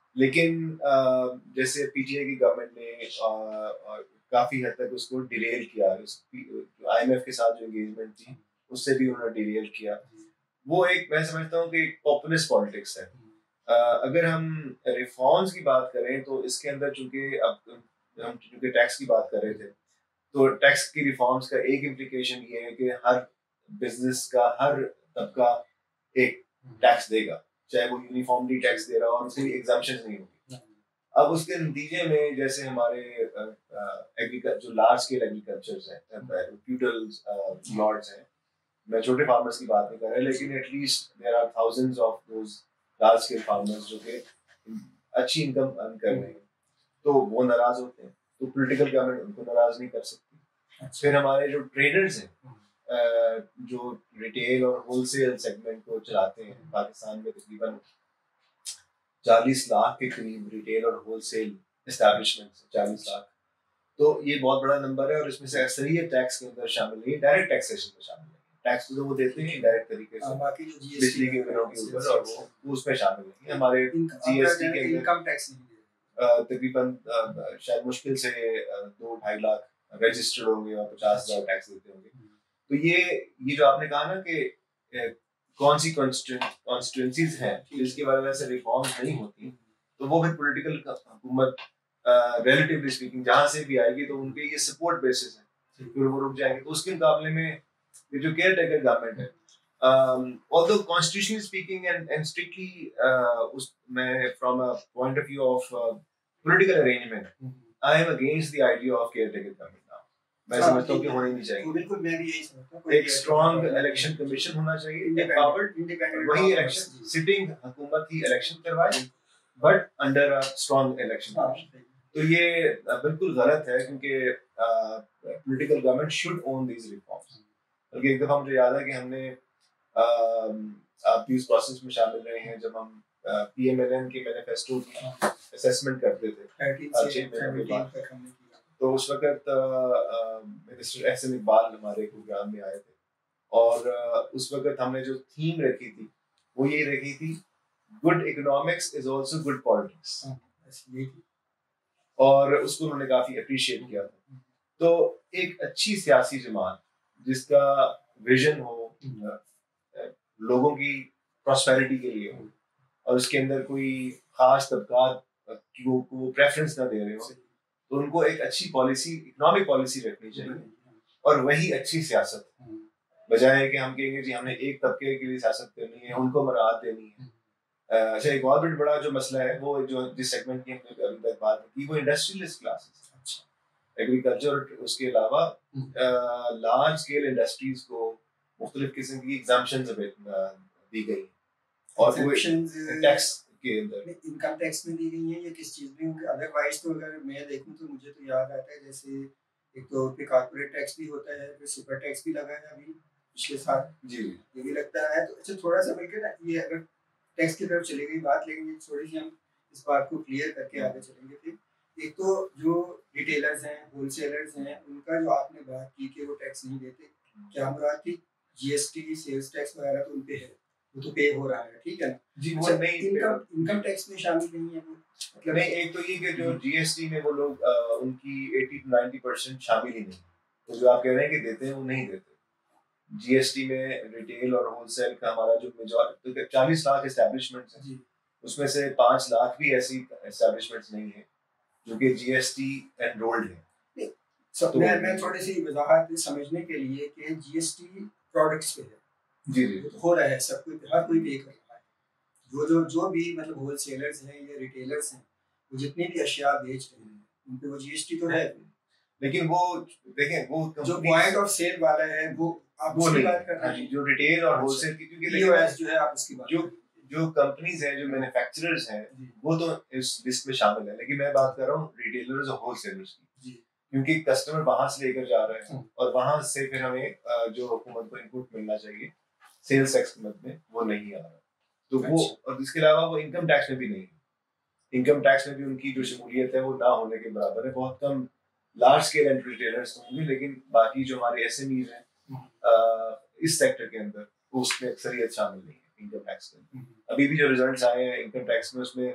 लेकिन जैसे पीटीआई की गवर्नमेंट ने काफी हद तक उसको डिरेल किया, आईएमएफ के साथ जो एंगेजमेंट थी उससे भी उन्होंने डिरेल किया। वो एक मैं समझता हूँ कि पॉपुलिस्ट पॉलिटिक्स है। अगर हम रिफॉर्म्स की बात करें तो इसके अंदर चूंकि अब हम चूंकि टैक्स की बात कर रहे थे, तो टैक्स की रिफॉर्म्स का एक इम्प्लीकेशन ये है कि हर बिजनेस का हर तबका एक टैक्स देगा, चाहे वो यूनिफॉर्मली टैक्स दे रहा हो और कोई एग्जम्पशन नहीं होगी। अब उसके नतीजे में जैसे हमारे एग्रीकल्चर जो लार्ज स्केल एग्रीकल्चर्स हैं, फ्यूडल्स लॉर्ड्स हैं, मैं छोटे फार्मर्स की बात नहीं कर रहा, लेकिन at least there are thousands of those large scale farmers जो कि अच्छी इनकम अर्न कर रहे हैं, तो वो नाराज होते हैं, तो पॉलिटिकल गवर्नमेंट उनको नाराज नहीं कर सकती। फिर हमारे जो ट्रेडर्स हैं जो रिटेल और होलसेल सेगमेंट को चलाते हैं, पाकिस्तान में तकरीबन चालीस लाख के करीब रिटेल और होलसेल एस्टैब्लिशमेंट, चालीस लाख, तो ये बहुत बड़ा नंबर है। और इसमें से अक्सरियत टैक्स के अंदर शामिल है, डायरेक्ट टैक्सेशन में शामिल है। टैक्स तो वो देते हैं डायरेक्ट तरीके से बिजली के बिलों के ऊपर, और वो उसमें शामिल नहीं है। हमारे जीएसटी के इनकम टैक्स तकरीबन शायद मुश्किल से दो ढाई लाख रजिस्टर्ड होंगे और पचास हजार टैक्स देते होंगे। तो ये ये जो आपने कहा ना कि कौन सी कॉन्स्टिट्यूएंसीज हैं जिसकी वजह से रिफॉर्म्स नहीं होती, तो वो फिर पॉलिटिकल हुकूमत रिलेटिवली स्पीकिंग जहाँ से भी आएगी तो उनके ये सपोर्ट बेसिस है, फिर वो रुक जाएंगे। तो उसके मुकाबले में ये जो केयर टेकर गवर्नमेंट है, although constitutionally speaking and and strictly उस मैं from a point of view of political arrangement, I am against the idea of caretaker government. मैं समझता हूँ कि होनी नहीं चाहिए। बिल्कुल मैं भी यही समझता हूँ। एक स्ट्रॉन्ग इलेक्शन कमीशन होना चाहिए, एम्पावर्ड, वही इलेक्शन सिटिंग हुकूमत ही इलेक्शन करवाए, but under a strong election commission. तो ये बिल्कुल गलत है, क्योंकि political government should own these reforms. बल्कि एक दफा मुझे याद है कि हमने आप भी उस प्रोसेस में शामिल रहे हैं जब हम पीएमएलएन के मैनिफेस्टो की असेसमेंट करते थे। तो उस वक्त मिनिस्टर एहसन इकबाल हमारे प्रोग्राम में आए थे, और उस वक्त हमने जो थीम रखी थी वो ये रखी थी, good economics is also good politics, और उसको उन्होंने काफी अप्रिशिएट किया था। तो एक अच्छी सियासी जमात जिसका विजन हो लोगों की प्रॉस्पेरिटी के लिए हो और उसके अंदर कोई खास तबकात को, को प्रेफरेंस ना दे रहे हो, तो उनको एक अच्छी पॉलिसी, इकोनॉमिक पॉलिसी रखनी चाहिए और वही अच्छी सियासत, बजाय कि हम कहेंगे जी हमने एक तबके के लिए सियासत करनी है, उनको मराहत देनी है। अच्छा, एक और भी बड़ा जो मसला है वो जो जिस सेगमेंट की हमने अभी तक बात की वो इंडस्ट्रियलिस्ट क्लासेस, अच्छा एग्रीकल्चर, उसके अलावा लार्ज स्केल इंडस्ट्रीज को मुख्तलिफ किस्म की एग्जाम्पशंस दी गई और टैक्स के अंदर इनकम टैक्स में दी गई है या किस चीज में। अदरवाइज तो अगर मैं देखूं तो मुझे तो याद आता है जैसे एक तो पे कॉर्पोरेट टैक्स भी होता है, फिर सुपर टैक्स भी लगा है अभी पिछले साल, जी ये भी लगता है। तो अच्छा थोड़ा सा मिलकर ना ये अगर टैक्स की तरफ चली गई बात, लेकिन ये थोड़ी सी हम इस बात को क्लियर करके आगे चलेंगे। फिर एक तो जो रिटेलर्स हैं, होलसेलर्स हैं, उनका जो आपने बात की कि वो टैक्स नहीं देते, क्या मुराद थी जीएसटी सेल्स टैक्स वगैरह तो उनपे है, वो तो पे हो रहा है, ठीक है ना जी। वो नहीं इनकम इनकम टैक्स में शामिल नहीं है वो, मतलब नहीं। एक तो ये कि जो जीएसटी में वो लोग उनकी अस्सी टू नब्बे परसेंट शामिल ही नहीं, तो जो आप कह रहे हैं कि देते हैं वो नहीं देते। जीएसटी में रिटेल और होलसेल का हमारा जो मेजॉरिटी तो चालीस लाख एस्टैब्लिशमेंट्स हैं, उसमें से पाँच लाख भी ऐसी एस्टैब्लिशमेंट्स नहीं है जो कि जीएसटी एनरोल्ड है। so, तो मैं मैं थोड़ी सी वजाहत समझने के लिए कि जीएसटी प्रोडक्ट्स पे है, जी जी तो हो रहा है, सब कोई हर कोई पे कर रहा है। जो जो जो भी मतलब होलसेलर्स हैं या रिटेलर्स हैं, वो जितनी भी अशिया बेच रहे हैं उन पे वो जीएसटी तो है, लेकिन वो देखें वो जो पॉइंट ऑफ सेल वाला है वो आप उसकी बात कर रहे हैं, जो रिटेल और होलसेल की, क्योंकि पीओएस जो है आप उसकी बात, जो जो कंपनीज हैं, जो मैन्युफैक्चरर्स हैं, वो तो इस लिस्ट में शामिल है, लेकिन मैं बात कर रहा हूँ रिटेलर्स और होलसेलर्स की, क्योंकि कस्टमर वहां से लेकर जा रहे हैं और वहां से फिर हमें जो हुकूमत को इनपुट मिलना चाहिए सेल्स टैक्स में वो नहीं आ रहा, तो वो और इसके अलावा वो इनकम टैक्स में भी नहीं है। इनकम टैक्स में भी उनकी जो शमूलियत है वो ना होने के बराबर है। बहुत कम लार्ज स्केल एंड रिटेलर्स होंगे, लेकिन बाकी जो हमारे एसएमईज हैं इस सेक्टर के अंदर वो उसमें अक्सरियत शामिल नहीं है इनकम टैक्स में। अभी भी जो रिजल्ट्स आए हैं इनकम टैक्स में, उसमें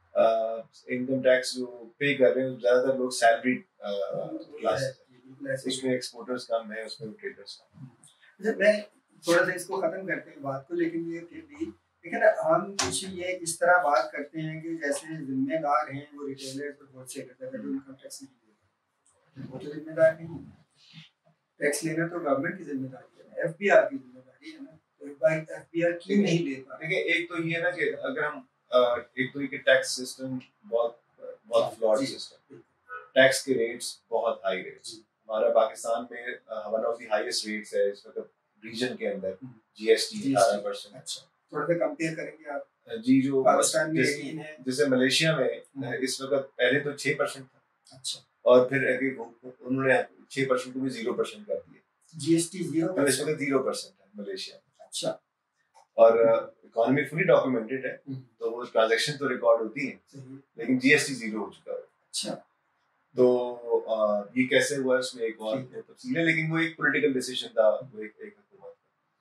इनकम टैक्स जो पे कर रहे हैं ज्यादातर लोग सैलरी क्लास है, उसमें एक्सपोर्टर्स कम है, उसमें ट्रेडर्स कम है। मैं थोड़ा सा इसको खत्म करते हैं बात को, लेकिन ये फिर भी लेकिन हम कुछ ये इस तरह बात करते हैं कि जैसे जिम्मेदार हैं वो रिटेलर्स और होलसेलर्स, अगर इनकम टैक्स नहीं देते वो तो जिम्मेदार नहीं है। टैक्स लेना तो गवर्नमेंट की जिम्मेदारी है, एफबीआर की जिम्मेदारी है ना, तो एक बार एफबीआर क्यों नहीं ले पा। देखिए एक तो ये ना कि अगर हम एक तो ये कि टैक्स सिस्टम बहुत बहुत फ्लॉड सिस्टम, टैक्स के रेट्स बहुत हाई रेट्स, हमारा पाकिस्तान में one of the highest rates है इस वक्त रीजन के अंदर, जीएसटी अठारह परसेंट। अच्छा थोड़ा सा कंपेयर करेंगे आप जी, जो पाकिस्तान में है जैसे मलेशिया में इस वक्त पहले तो छह परसेंट था, अच्छा और फिर उन्होंने छह परसेंट को भी जीरो परसेंट कर दिया, जीएसटी जीरो, इस वक्त जीरो परसेंट है मलेशिया में। अच्छा और इकोनॉमी फुली डॉक्यूमेंटेड है, तो वो ट्रांजैक्शन तो रिकॉर्ड होती है, लेकिन जीएसटी जीरो हो चुका है। अच्छा तो आ, ये कैसे हुआ है उसमें एक और तफसील है, लेकिन वो एक पॉलिटिकल डिसीजन था, वो एक एक हुकूमत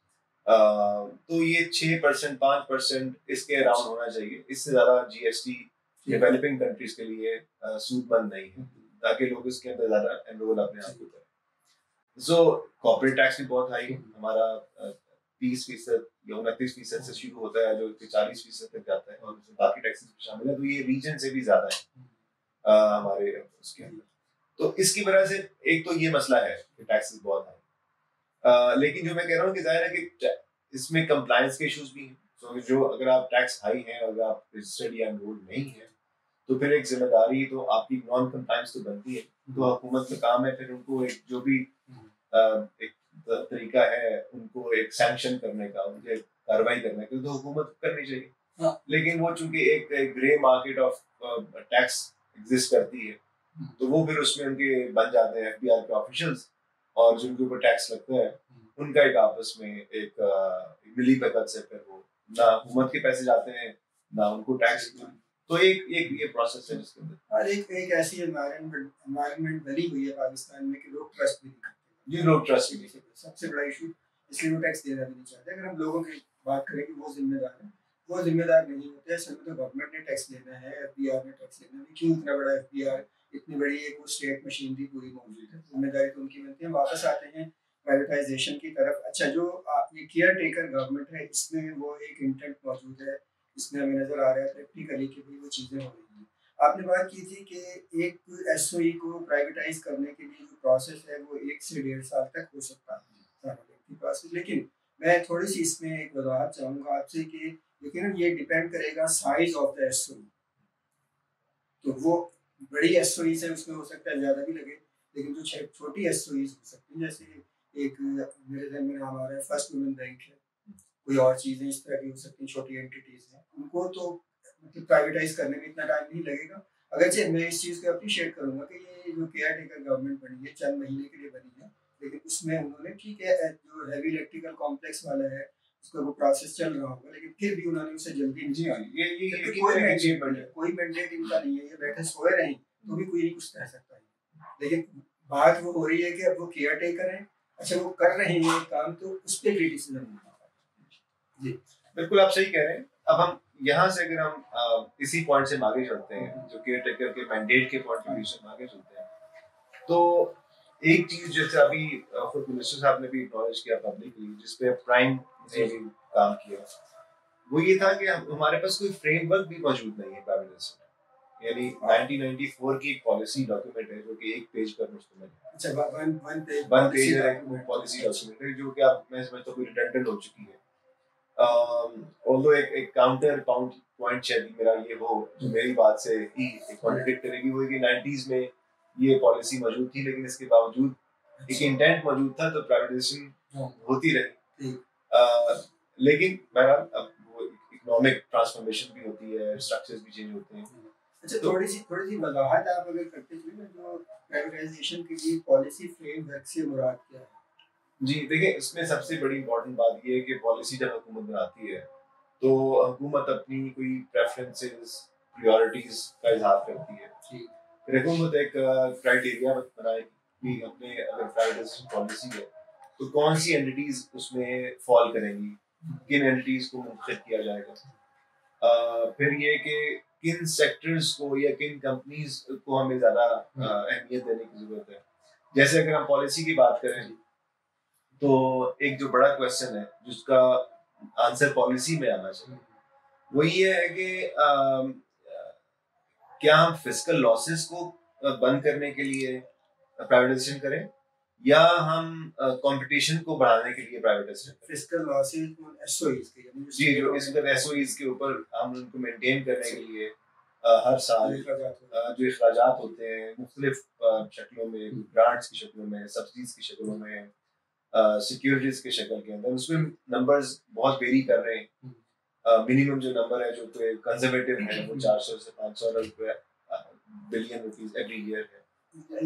का। तो ये छह परसेंट पाँच परसेंट इसके अराउंड होना चाहिए, इससे ज़्यादा जीएसटी डेवलपिंग कंट्रीज के लिए सूदमंद नहीं है, ताकि लोग इसके अंदर ज़्यादा एनरोल अपने आप को करें। सो कॉर्पोरेट टैक्स भी बहुत हाई, हमारा तीस फीसद या उनतीस फीसद से शुरू होता है जो चालीस फीसद तक जाता है, और बाकी टैक्सेस भी शामिल है, तो ये रीजन से भी ज़्यादा है आ, हमारे उसके अंदर। तो इसकी वजह से एक तो ये मसला है कि टैक्सेस बहुत है, लेकिन जो मैं कह रहा हूँ कि जाहिर है कि इसमें कंप्लायंस के इश्यूज भी हैं। तो जो अगर आप टैक्स हाई हैं, अगर आप रजिस्टर्ड या एनरोल्ड नहीं है, तो फिर एक जिम्मेदारी तो आपकी नॉन कंप्लायंस तो बनती है, तो हुकूमत का काम है फिर उनको एक जो भी आ, एक तरीका है उनको एक सैंक्शन करने का, उनके कार्रवाई करने का, तो हुकूमत करनी चाहिए। हाँ। लेकिन वो चूंकि एक, एक grey market of tax exist करती है, तो वो फिर उसमें उनके बन जाते हैं एफबीआर के ऑफिशियल्स, और जिनके ऊपर टैक्स लगता है उनका एक आपस में एक मिली भगत से फिर वो ना हुकूमत के पैसे जाते हैं ना उनको टैक्स, तो एक एक ये प्रोसेस है जिसके अंदर और एक एक ऐसी एनवायरनमेंट एनवायरनमेंट बनी हुई है पाकिस्तान में कि लोग ट्रस्ट भी नहीं करते। जी लोग ट्रस्ट भी नहीं करते, सबसे बड़ा इशू इसलिए वो टैक्स देना भी नहीं चाहते। अगर हम लोगों की बात करें कि वो जिम्मेदार है, वो जिम्मेदार नहीं होते। असल में तो गवर्नमेंट ने टैक्स लेना है, एफ बी आर ने टैक्स लेना है। क्यों इतना बड़ा एफ बी आर, इतनी बड़ी एक वो स्टेट मशीनरी पूरी मौजूद है, जिम्मेदारी तो उनकी बनती है। वापस आते हैं प्राइवेटाइजेशन की तरफ। अच्छा, जो ये केयर टेकर गवर्नमेंट है, इसमें वो एक इंटेंट मौजूद है, इसमें हमें नज़र आ रहा है प्रैक्टिकली कि भाई वो चीज़ें हो रही हैं। आपने बात की थी कि एक एस ओ ई को प्राइवेटाइज करने के लिए जो प्रोसेस है वो एक से डेढ़ साल तक हो सकता है की पास। लेकिन मैं थोड़ी सी इसमें एक वजाहत चाहूँगा आपसे कि लेकिन ये डिपेंड करेगा size of the S O E. तो वो बड़ी एस ओ ई से उसमें हो सकता है ज़्यादा भी लगे, लेकिन जो छोटी एस ओ ईज हो सकती हैं, जैसे एक मेरे ज़हन में नाम आ रहा है फर्स्ट वुमेन बैंक है, कोई और चीज़ें इस तरह की हो सकती हैं, छोटी एंटिटीज़ हैं, उनको तो मतलब प्राइवेटाइज करने में इतना टाइम नहीं लगेगा। अगरचे मैं इस चीज़ को अप्रिशिएट करूँगा कि ये जो केयर टेकर गवर्नमेंट बनी है चंद महीने के लिए बनी है, लेकिन उसमें उन्होंने ठीक है जो हैवी इलेक्ट्रिकल कॉम्प्लेक्स वाला है उसका वो प्रोसेस चल रहा होगा, लेकिन फिर भी उन्होंने उसे जल्दी नहीं किया। ये ये ये कोई मैंडेट नहीं है, कोई मैंडेट इनका नहीं है, ये बैठे सोए रहें तो भी कोई नहीं कुछ कह सकता है। लेकिन बात वो हो रही है कि अब वो केयर टेकर हैं, अच्छा वो कर रहे हैं काम, तो उस पर क्रिटिसिज्म नहीं। जी बिल्कुल आप सही कह रहे हैं। अब हम यहाँ से अगर हम आ, इसी पॉइंट से आगे चलते हैं, जो केयर टेकर के मैंडेट के पॉइंट ऑफ व्यू से आगे चलते हैं, तो एक चीज जैसे अभी खुद मिनिस्टर साहब ने भी एक्नॉलेज किया पब्लिकली, जिसपे प्राइम ने भी काम किया, वो ये था कि हमारे पास कोई फ्रेमवर्क भी मौजूद नहीं है प्राइवेटाइजेशन में। यानी नाइनटीन नाइंटी फोर की एक पॉलिसी डॉक्यूमेंट है जो कि एक पेज पर मुश्तमिल है। अच्छा, one one page one page है पॉलिसी डॉक्यूमेंट है, जो कि आप मैं समझता हूँ रिडंडेंट हो चुकी है। ऑल्दो एक एक काउंटर पाउंड पॉइंट शायद मेरा ये हो जो मेरी बात से ही एक कॉन्ट्रडिक्ट करेगी, वो कि नाइंटीज़ में ये पॉलिसी मौजूद थी, लेकिन इसके बावजूद एक इंटेंट मौजूद था तो प्राइवेटाइजेशन होती रही। लेकिन बहरहाल अब वो इकोनॉमिक ट्रांसफॉर्मेशन भी होती है, स्ट्रक्चर्स भी चेंज होते हैं। अच्छा, थोड़ी सी थोड़ी सी वजाहत आप अगर करते हुए जो प्राइवेटाइजेशन के लिए पॉलिसी फ्रेमवर्क से मुराद क्या है? जी देखिए, इसमें सबसे बड़ी इंपॉर्टेंट बात ये है कि पॉलिसी जब हुकूमत बनाती है तो हुकूमत अपनी कोई प्रेफरेंसेस, प्रायोरिटीज का इजहार करती है। फिर हुकूमत एक क्राइटेरिया बनाए कि अपने अगर प्राइवेटाइजेशन पॉलिसी है तो कौन सी एंटिटीज उसमें फॉल करेंगी, किन एंटिटीज को मुंतखब किया जाएगा। uh, फिर ये कि किन सेक्टर्स को या किन कंपनीज को हमें ज़्यादा अहमियत देने की ज़रूरत है। जैसे अगर हम पॉलिसी की बात करें तो एक जो बड़ा क्वेश्चन है जिसका आंसर पॉलिसी में आना चाहिए, वो ये है कि आ, क्या हम फिस्कल लॉसेस को बंद करने के लिए प्राइवेटाइजेशन करें या हम कंपटीशन को बढ़ाने के लिए प्राइवेटाइजेशन करें। फिस्कल लॉसेस एसओईज के, जी जो इस वक्त एसओईज के ऊपर हम उनको मेंटेन करने के लिए आ, हर साल जो इखराजात होते हैं मुख्तलिफ शक्लों में, ग्रांट्स की शक्लों में, सब्सिडीज की शक्लों में, सिक्योरिटीज uh, के शक्ल के अंदर, उसमें नंबर्स बहुत वेरी कर रहे हैं। मिनिमम uh, जो नंबर है जो तो कंजर्वेटिव है वो चार सौ से पाँच सौ रुपये बिलियन रुपीस एवरी ईयर है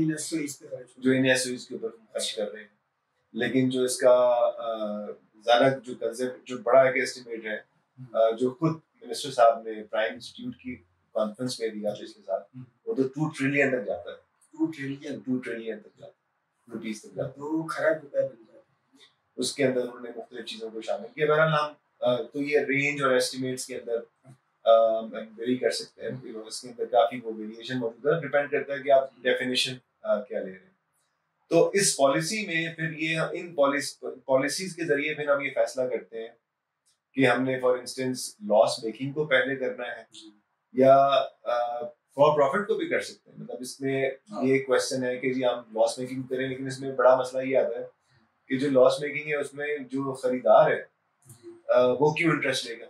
जो इन एसओईज के ऊपर खर्च कर रहे हैं। लेकिन जो इसका ज़्यादा uh, जो कंजर्व जो बड़ा एक एस्टिमेट है uh, जो खुद मिनिस्टर साहब ने प्राइम इंस्टीट्यूट की कॉन्फ्रेंस में दिया पिछले साल, वो तो टू ट्रिलियन तक जाता है। टू ट्रिलियन टू ट्रिलियन तक जाता है, रुपीस तक जाता है, दो खरब रुपए बन जाते हैं। उसके अंदर उन्होंने मुख्तलिफ चीज़ों को शामिल किया। बहरहाल हम तो ये रेंज और एस्टिमेट्स के अंदर वेरी कर सकते हैं, इसके अंदर काफ़ी वो वेरिएशन मौजूद है, डिपेंड करता है कि आप डेफिनेशन क्या ले रहे हैं। तो इस पॉलिसी में फिर ये इन पॉलिसीज के जरिए फिर हम ये फैसला करते हैं कि हमने फॉर इंस्टेंस लॉस मेकिंग को पहले करना है या फॉर प्रॉफिट को भी कर सकते हैं। मतलब इसमें ये क्वेश्चन है कि जी हम लॉस मेकिंग करें, लेकिन इसमें बड़ा मसला ये आता है कि जो लॉस मेकिंग है उसमें जो खरीदार है वो क्यों इंटरेस्ट लेगा,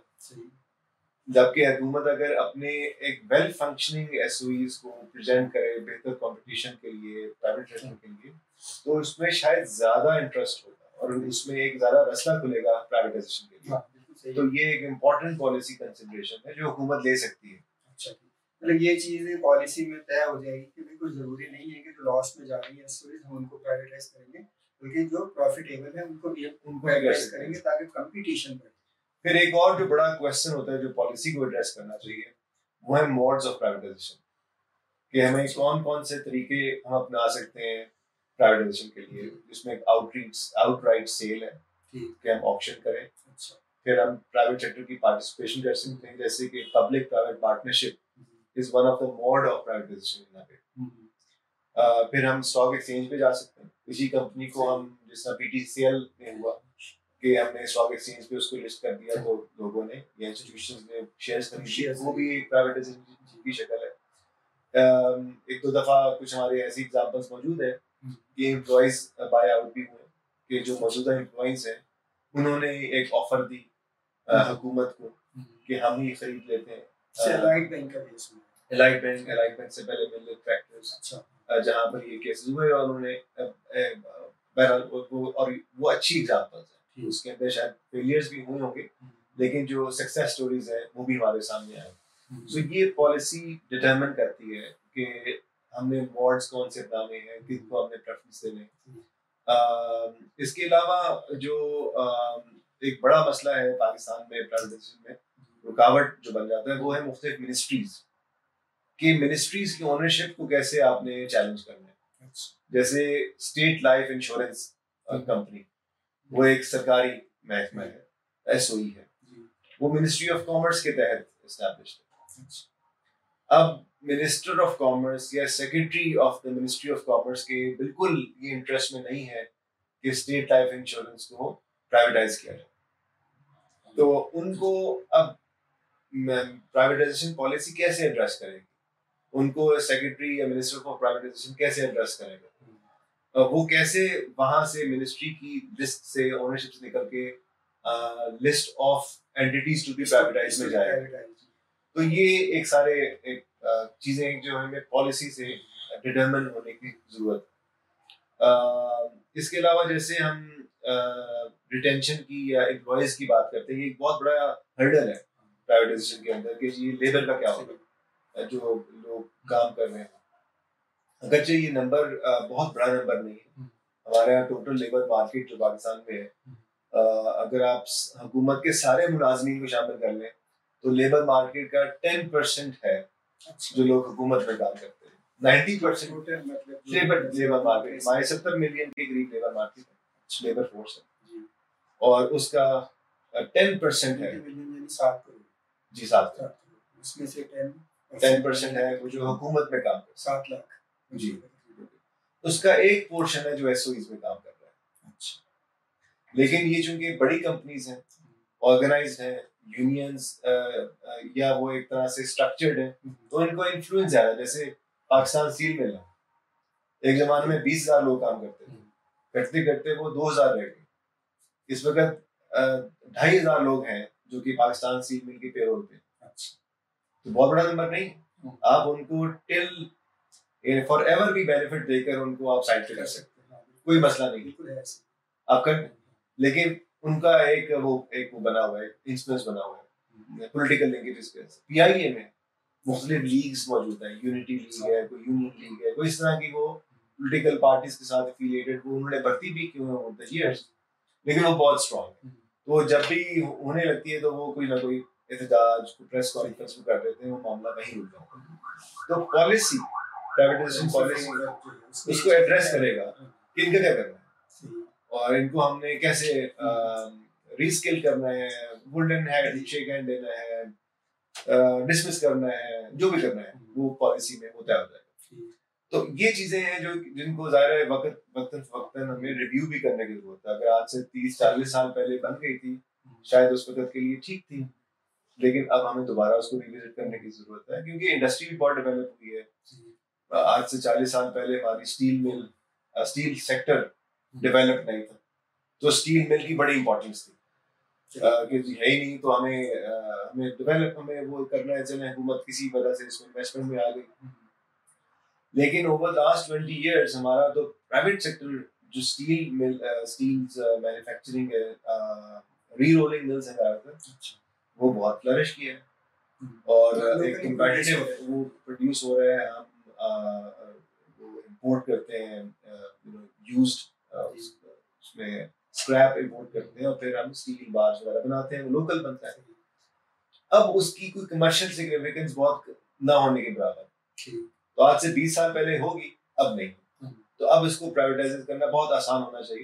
जबकि हुकूमत अगर अपने एक वेल फंक्शनिंग एसओईज को प्रेजेंट करे बेहतर कंपटीशन के लिए, प्राइवेटाइजेशन के लिए, तो उसमें शायद ज्यादा इंटरेस्ट होगा और उसमें एक ज्यादा रास्ता खुलेगा प्राइवेटाइजेशन के लिए। तो ये एक इम्पोर्टेंट पॉलिसी कंसिडरेशन है जो हुकूमत ले सकती है। अच्छा, मतलब ये चीज़ पॉलिसी में तय हो जाएगी कि बिल्कुल जरूरी नहीं है कि जो लॉस में जा रही है एसओईज हम उनको प्राइवेटाइज करेंगे, बल्कि जो प्रॉफिटेबल है उनको भी उनको प्राइवेटाइज करेंगे ताकि कंपटीशन बढ़े। फिर एक और जो बड़ा क्वेश्चन होता है जो पॉलिसी को एड्रेस करना चाहिए वो है मोड्स ऑफ प्राइवेटाइजेशन, कि हमें कौन कौन से तरीके हम अपना सकते हैं प्राइवेटाइजेशन के लिए, जिसमें आउटरीच आउटराइट सेल है, कि हम ऑक्शन करें। अच्छा। फिर हम प्राइवेट सेक्टर की पार्टिसिपेशन कर सकते हैं, जैसे कि public private partnership is one of the mode of privatization in पे। फिर हम स्टॉक एक्सचेंज पे जा सकते हैं, इसी कंपनी को हम जिस तरह पीटीसीएल में हुआ कि हमने स्टॉक एक्सचेंज पे उसको लिस्ट कर दिया, तो लोगों ने या इंस्टीट्यूशंस ने शेयर्स खरीदे, वो भी एक प्राइवेटाइजेशन की शक्ल है। एक दो दफा कुछ हमारे ऐसी एग्जांपल्स मौजूद है कि एम्प्लॉइज बाय आउट भी हुए, कि जो मौजूदा एम्प्लॉइज हैं उन्होंने एक ऑफर दी हुकूमत को कि हम ही खरीद लेते हैं। एलाइड बैंक का केस में, एलाइड बैंक एलाइड बैंक से पहले मिल ट्रैक्टर्स, अच्छा, जहां पर ये केसेस हुए और उन्होंने बहरहाल वो, और वो अच्छी एग्जांपल्स हैं, उसके अंदर शायद फेलियर्स भी हुए होंगे, लेकिन जो सक्सेस स्टोरीज हैं वो भी हमारे सामने आए। सो so, ये पॉलिसी डिटरमिन करती है कि हमने वार्ड्स कौन से बनाने हैं, किनको हमने प्रेफरेंस देने हैं। इसके अलावा जो आ, एक बड़ा मसला है पाकिस्तान में प्राइवेटाइजेशन में, रुकावट जो बन जाता है, वो है मुख्तलिफ मिनिस्ट्रीज कि मिनिस्ट्रीज की ओनरशिप को कैसे आपने चैलेंज करना है। जैसे स्टेट लाइफ इंश्योरेंस कंपनी, वो एक सरकारी महकमा है, एसओई है, वो मिनिस्ट्री ऑफ कॉमर्स के तहत एस्टैब्लिश्ड है। अब मिनिस्टर ऑफ कॉमर्स या secretary of the ministry of commerce के बिल्कुल ये इंटरेस्ट में नहीं है कि स्टेट लाइफ इंश्योरेंस को प्राइवेटाइज किया जाए, तो उनको अब प्राइवेटाइजेशन पॉलिसी कैसे एड्रेस करेगी, उनको सेक्रेटरी या मिनिस्टर फॉर प्राइवेटाइजेशन कैसे एड्रेस करेगा, वो कैसे वहां से मिनिस्ट्री की लिस्ट से ओनरशिप से निकल के list of entities to be privatize में जाएगा। तो ये एक सारे एक चीजें जो हमें पॉलिसी से डिटरमिन होने की जरूरत है। इसके अलावा जैसे हम रिटेंशन की या एम्प्लॉयज की बात करते हैं, ये एक बहुत बड़ा हर्डल है प्राइवेटाइजेशन के अंदर कि ये लेबर का क्या होगा, जो लोग काम कर रहे हैं। अगरचे ये नंबर बहुत बड़ा नंबर नहीं है, हमारे यहाँ टोटल लेबर मार्केट जो पाकिस्तान में है, अगर आप हुकूमत के सारे मुलाजमीन को शामिल कर लें तो लेबर मार्केट का टेन परसेंट है जो लोग हुकूमत में काम करते हैं। Ninety percent labour labour market, हमारे सत्तर मिलियन के करीब लेबर मार्केट है, लेबर फोर्स है, और उसका टेन परसेंट है जी सात करोड़, उसमें से टेन टेन परसेंट है वो जो हुकूमत में काम करता है, सात लाख जी, उसका एक पोर्शन है जो एसओईज में काम कर रहा है। अच्छा, लेकिन ये चूंकि बड़ी कंपनीज हैं, ऑर्गेनाइज्ड हैं, यूनियंस या वो एक तरह से स्ट्रक्चर्ड है, तो इनको इन्फ्लुएंस ज्यादा। जैसे पाकिस्तान स्टील मिल है, एक जमाने में बीस हजार लोग काम करते थे, करते करते वो दो हजार रह गए, इस वक्त ढाई हजार लोग हैं जो कि पाकिस्तान स्टील मिल के पेरोल पे। अच्छा, तो बहुत बड़ा नंबर नहीं, आप उनको टिल फॉर एवर भी बेनिफिट देकर उनको आप साइड पे कर सकते हैं, कोई मसला नहीं आप कर, लेकिन उनका एक वो एक वो बना हुआ है, इंफ्लुएंस बना हुआ है पॉलिटिकल लिंकेजेस पे। पीआईए में मुख्तलिफ लीग्स मौजूद हैं, यूनिटी लीग है, कोई यूनियन लीग है, कोई इस तरह की वो पॉलिटिकल पार्टीज के साथ एफिलिएटेड, वो उन्होंने भर्ती भी की हुई है ईयर्स, लेकिन वो बहुत स्ट्रांग है। तो जब भी होने लगती है तो वो कोई ना कोई एहतजाज, प्रेस कॉन्फ्रेंस में कर देते हैं, वो मामला वहीं रुक जाता है। तो पॉलिसी, प्राइवेटाइजेशन पॉलिसी उसको एड्रेस करेगा कि इनका क्या करना है और इनको हमने कैसे रीस्केल करना है, गोल्डन हैंड शेक हैंड देना है, डिसमिस करना है, जो भी करना है वो पॉलिसी में होता है। तो ये चीजें हैं जो जिनको ज़ाहिर है वक्त वक्तन वक्तन हमें रिव्यू भी करने की जरूरत है। अगर आज से तीस चालीस साल पहले बन गई थी शायद उस वक्त के लिए ठीक थी, लेकिन अब हमें दोबारा उसको रिविजिट करने की जरूरत है, क्योंकि इंडस्ट्री भी बहुत डेवलप हुई है। आज से चालीस साल पहले हमारी steel mill, steel sector develop नहीं था, तो स्टील मिल की बड़ी इंपॉर्टेंस थी कि है ही नहीं, तो हमें हमें डेवलप हमें वो करना है, चले हुकूमत किसी वजह से इसमें इन्वेस्टमेंट में आ गई। लेकिन ओवर लास्ट ट्वेंटी इयर्स हमारा तो प्राइवेट सेक्टर जो स्टील मिल, स्टील्स मैन्युफैक्चरिंग है, री रोलिंग मिल्स है भारत, वो बहुत फ्लरिश किया है और एक कंपेटिटिव वो प्रोड्यूस हो रहा है। हम वो इंपोर्ट करते हैं, यू नो यूज्ड उसमें स्क्रैप इंपोर्ट करते हैं और फिर हम स्टील बार्स वगैरह बनाते हैं, वो लोकल बनता है। अब उसकी कोई कमर्शियल सिग्निफिकेंस बहुत ना होने के बराबर, तो आज से बीस साल पहले होगी, अब नहीं, तो अब इसको प्राइवेटाइज करना बहुत आसान होना चाहिए।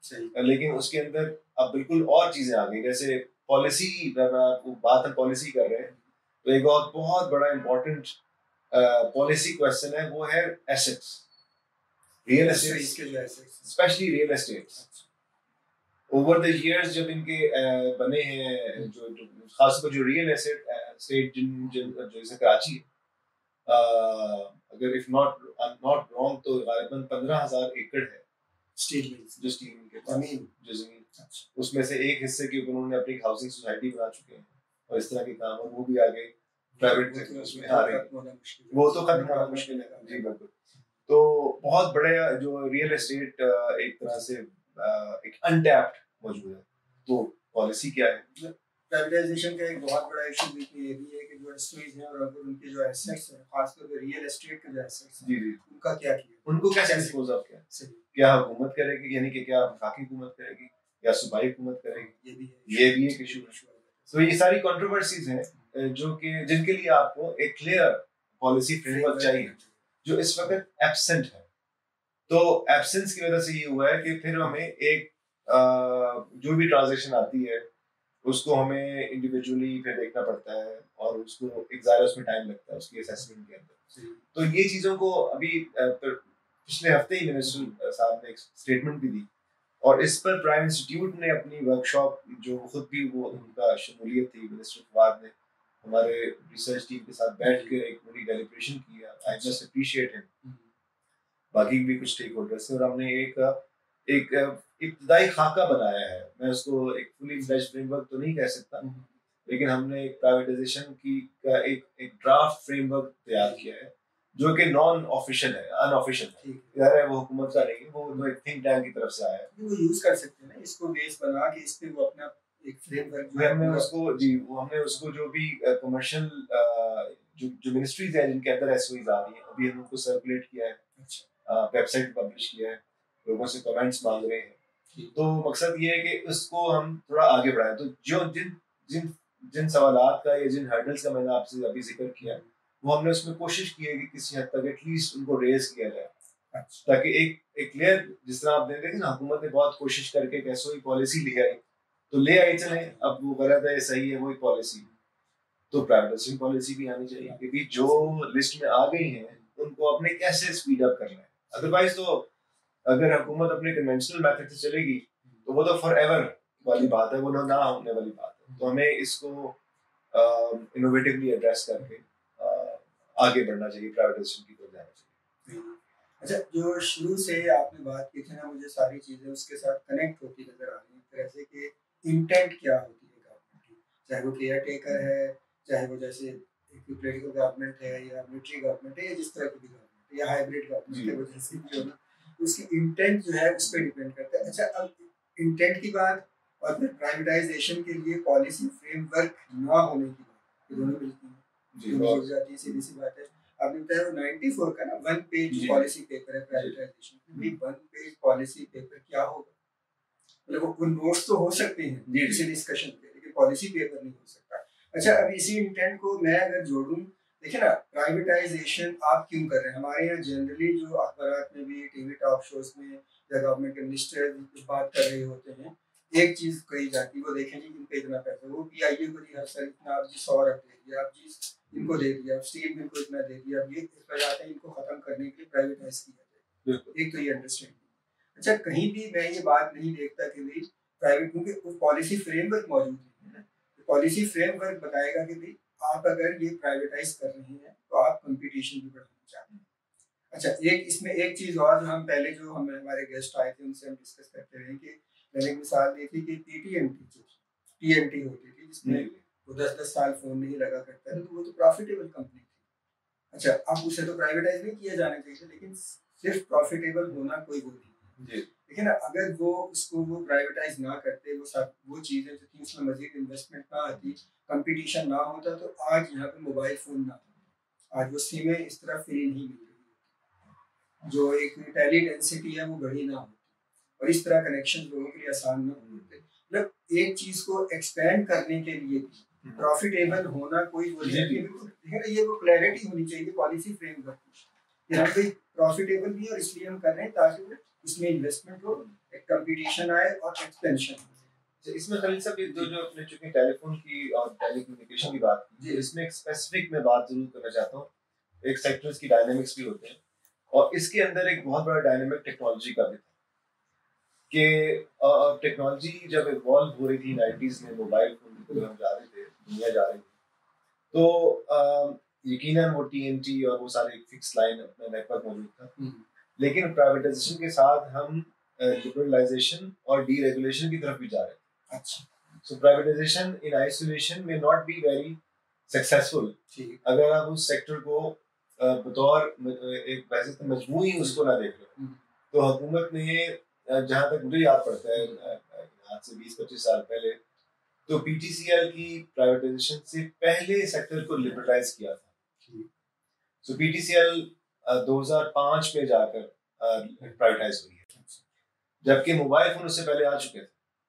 लेकिन उसके अंदर अब बिल्कुल और चीजें आ गई, जैसे पॉलिसी, जब आप बात हम पॉलिसी कर रहे हैं तो एक और बहुत बड़ा इंपॉर्टेंट पॉलिसी क्वेश्चन है, वो है assets, real estate, specially real estate. Over the years जब इनके uh, बने हैं, जो, जो खासकर जो रियल एस्टेट स्टेट जिन जिन जैसे कराची है, uh, अगर if not I am not wrong तो गालिबन पंद्रह हजार एकड़ है स्टील मिल्स, जो स्टील मिल के जमीन जो जमीन उसमें से एक हिस्से के ऊपर उन्होंने अपनी हाउसिंग सोसाइटी बना चुके हैं और इस तरह के काम, और वो भी आ गए प्राइवेट सेक्टर में आ रहे हैं, वो तो खत्म होना मुश्किल है। जी बिल्कुल। तो बहुत बड़े जो रियल एस्टेट एक तरह से एक अनटैप्ड मौजूद है। तो पॉलिसी क्या है? प्राइवेटाइजेशन का एक बहुत बड़ा इशू भी ये भी है कि जो इंडस्ट्रीज हैं और अगर उनके जो एसेट्स हैं, खासतौर पर रियल एस्टेट के जो एसेट्स हैं, जी जी, उनका क्या किया, उनको कैसे डिस्पोज ऑफ किया? सही, क्या हुकूमत करेगी, यानी कि क्या वफाकी हुकूमत करेगी या सूबाई हुकूमत करेगी, ये भी है ये भी एक इशू है। तो ये सारी कंट्रोवर्सीज हैं जो कि जिनके लिए आपको एक क्लियर पॉलिसी फ्रेमवर्क चाहिए, जो इस वक्त एब्सेंट है। तो एब्सेंस की वजह से ये हुआ है कि फिर हमें एक जो भी ट्रांजैक्शन आती है उसको हमें इंडिविजुअली फिर देखना पड़ता है और उसको एक ज़्यादा उसमें टाइम लगता है उसकी असेसमेंट के अंदर। तो ये चीज़ों को अभी पिछले हफ्ते ही मिनिस्टर साहब ने एक स्टेटमेंट भी दी और इस पर प्राइम इंस्टीट्यूट ने अपनी वर्कशॉप, जो खुद भी वो उनका शमूलियत थी, मिनिस्टर फवाद ने हमारे रिसर्च टीम के साथ बैठ कर एक पूरी डेलिब्रेशन किया। आई जस्ट अप्रिशिएट हिम, बाकी भी कुछ स्टेक होल्डर्स थे, और हमने एक एक इब्तिदाई खाका बनाया है। मैं उसको एक फुली फ्लेज्ड फ्रेमवर्क तो नहीं कह सकता, लेकिन हमने एक प्राइवेटाइजेशन की का एक एक ड्राफ्ट फ्रेमवर्क तैयार किया है जो कि नॉन ऑफिशियल है, अनऑफिशियल है, यार है वो हुकूमत का नहीं है, वो वो एक थिंक टैंक की तरफ से आया है। वो यूज कर सकते हैं ना इसको बेस बना के, इस पे वो अपना एक फ्रेमवर्क जो हमने उसको जी वो हमने उसको जो भी कमर्शियल जो जो मिनिस्ट्रीज है जिनके अंदर एसओईज आ रही है, अभी हमने उनको सर्कुलेट किया है, अच्छा वेबसाइट पब्लिश किया है, लोगों से कमेंट्स मांग रहे हैं। तो मकसद ये है कि उसको हम थोड़ा आगे बढ़ाएं। तो जो जिन जिन जिन सवालात का या जिन हर्डल्स का मैंने आपसे अभी जिक्र किया, वो हमने उसमें कोशिश की है कि किसी हद तक एटलीस्ट उनको रेज किया जाए, ताकि एक एक क्लियर, जिस तरह आप देख रहे हैं ना, हुकूमत ने बहुत कोशिश करके कैसो ही पॉलिसी ले आई, तो ले आई चले, अब वो गलत है सही है वो एक पॉलिसी, तो प्राइवेटाइजेशन पॉलिसी भी आनी चाहिए, क्योंकि जो लिस्ट में आ गई हैं उनको अपने कैसे स्पीड अप करना है। अदरवाइज तो अगर हुकूमत अपने कन्वेंशनल मेथड से चलेगी तो वो तो फॉर एवर वाली बात है, वो ना होने वाली बात है। तो हमें इसको इनोवेटिवली एड्रेस करके आगे बढ़ना चाहिए, प्राइवेटाइजेशन की तरफ जाना चाहिए। अच्छा, जो शुरू से आपने बात की थी ना, मुझे सारी चीज़ें उसके साथ कनेक्ट होती नजर आ रही हैं, तरह से कि इंटेंट क्या होती है गवर्नमेंट की, चाहे वो केयर टेकर है, चाहे वो जैसे एक पॉलिटिकल गवर्नमेंट है या मिलिट्री गवर्नमेंट है या जिस तरह की भी गवर्नमेंट है या हाइब्रिड गवर्नमेंट है, वो जैसे भी हो ना, उसकी इंटेंट जो है उस पर डिपेंड करता है। अच्छा, अब इंटेंट की बात और फिर प्राइवेटाइजेशन के लिए पॉलिसी फ्रेमवर्क ना होने की बात, ये दोनों मिलती हैं, जुड़ जाती है, सीधी सी बात है। आपने बताया वो चौरानवे का ना वन पेज पॉलिसी पेपर है प्राइवेटाइजेशन, भाई वन पेज पॉलिसी पेपर क्या होगा? मतलब वो नोट्स तो हो सकते हैं किसी डिस्कशन पे, लेकिन पॉलिसी पेपर नहीं हो सकता। अच्छा, अब इसी इंटेंट को मैं अगर जोड़ूं, देखिए ना, प्राइवेटाइजेशन आप क्यों कर रहे हैं? हमारे यहाँ जनरली जो अखबार में भी, टीवी टॉक शोज में या गवर्नमेंट के मिनिस्टर कुछ बात कर रहे होते हैं, एक चीज कही जाती है, वो देखें जी इनका इतना पैसा, वो पी आई ए को जी हर साल इतना, आप जी सौ रख दे दिया, आप जी इनको दे दिया, स्टील मिल को इतना दे दिया, अब ये इस पर जाते हैं इनको खत्म करने के लिए प्राइवेटाइज किया जाए। एक तो ये अंडरस्टैंडिंग। अच्छा, कहीं भी मैं ये बात नहीं देखता कि भाई प्राइवेट, क्योंकि वो पॉलिसी फ्रेमवर्क मौजूद नहीं है ना, पॉलिसी फ्रेमवर्क बताएगा कि भाई आप अगर ये प्राइवेटाइज कर रहे हैं तो आप कंपटीशन भी बढ़ाना चाहते हैं। अच्छा, एक इसमें एक चीज और, जो हम पहले जो हम हमारे गेस्ट आए थे उनसे हम डिस्कस करते रहे कि मैंने एक मिसाल दी थी कि टीटीएमटी जो टीएमटी होती थी जिसमें वो दस दस साल फोन नहीं लगा करता है, तो वो तो प्रॉफिटेबल कंपनी थी। अच्छा, अब उसे तो प्राइवेटाइज नहीं किया जाना चाहिए, लेकिन सिर्फ प्रॉफिटेबल होना कोई वो नहीं है। लेकिन अगर वो उसको वो प्राइवेटाइज ना करते, वो सब वो चीज़ें जो थी उसमें मजीद इन्वेस्टमेंट ना आती, कंपटीशन ना होता, तो आज यहाँ पे मोबाइल फ़ोन ना होता, आज वो सिमें इस तरह फ्री नहीं मिल रही, जो एक टेली डेंसिटी है वो बढ़ी ना होती, और इस तरह कनेक्शन लोगों के लिए आसान ना होते। मतलब एक चीज़ को एक्सपेंड करने के लिए प्रॉफिटेबल होना कोई वो नहीं है, ये वो क्लैरिटी होनी चाहिए पॉलिसी फ्रेमवर्क की, हम कोई प्रॉफिटेबल भी और इसलिए हम कर रहे हैं ताकि इसमें इन्वेस्टमेंट हो, एक कंपटीशन आए और एक्सपेंशन। इसमें खलील साहब जो जो अपने चूंकि टेलीफोन की और टेलीकम्युनिकेशन की बात की, तो इसमें एक स्पेसिफिक मैं बात जरूर करना चाहता हूँ। एक सेक्टर्स की डायनामिक्स भी होते हैं और इसके अंदर एक बहुत बड़ा डायनामिक टेक्नोलॉजी का भी था कि टेक्नोलॉजी जब इवॉल्व हो रही थी नाइन्टीज में, मोबाइल फोन की तरफ हम जा रहे थे, दुनिया जा रही थी, तो यकीनन वो टीएनटी और वो सारे फिक्स लाइन अपना नेटवर्क मौजूद था, लेकिन प्राइवेटाइजेशन के साथ हम लिबरलाइजेशन और डीरेगुलेशन की तरफ भी जा रहे थे। अच्छा, सो प्राइवेटाइजेशन इन आइसोलेशन में नॉट बी वेरी सक्सेसफुल अगर आप उस सेक्टर को बतौर एक वैसे तो मजमूई उसको ना देख लो। तो हुकूमत ने, जहाँ तक मुझे याद पड़ता है, आज से बीस पच्चीस साल पहले, तो पीटीसीएल की प्राइवेटाइजेशन से पहले सेक्टर को लिबरलाइज किया था। सो पीटीसीएल दो हज़ार पाँच में जाकर प्राइवेटाइज हुई है, जबकि मोबाइल फोन उससे पहले आ चुके थे।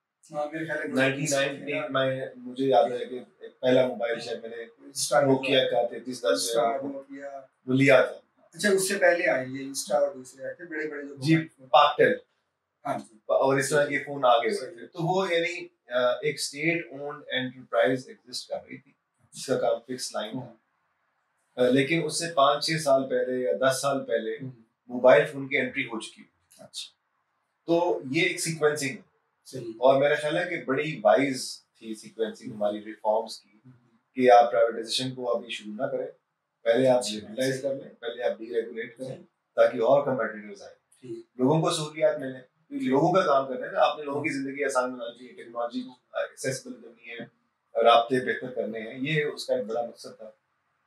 निन्यानवे में मुझे याद है कि पहला मोबाइल शायद मैंने नोकिया का तैंतीस दस वो लिया था। अच्छा, उससे पहले आए ये इंस्टा और दूसरे आए थे बड़े बड़े जो जी, पाक्टेल, हाँ जी, और इस तरह के फोन आगे हुए थे। तो वो यानी एक स्टेट ओन्ड एंटरप्राइज एग्जिस्ट कर रही थी जिसका काम फिक्स लाइन था, लेकिन उससे पाँच छह साल पहले या दस साल पहले मोबाइल फोन की एंट्री हो चुकी है। अच्छा, तो ये एक सीक्वेंसिंग सही, और मेरा ख्याल है कि बड़ी वाइज थी सीक्वेंसिंग हमारी रिफॉर्म्स की कि आप प्राइवेटाइजेशन को अभी शुरू ना करें, पहले आप लिबरलाइज कर लें, पहले आप डीरेगुलेट करें ताकि और कंपटीटर्स आए, लोगों को सहूलियत मिले। लोगों का काम करना है ना, आपने लोगों की जिंदगी आसान बनानी चाहिए, टेक्नोलॉजी एक्सेसिबल करनी है, राब्ते बेहतर करने हैं, ये उसका एक बड़ा मकसद था।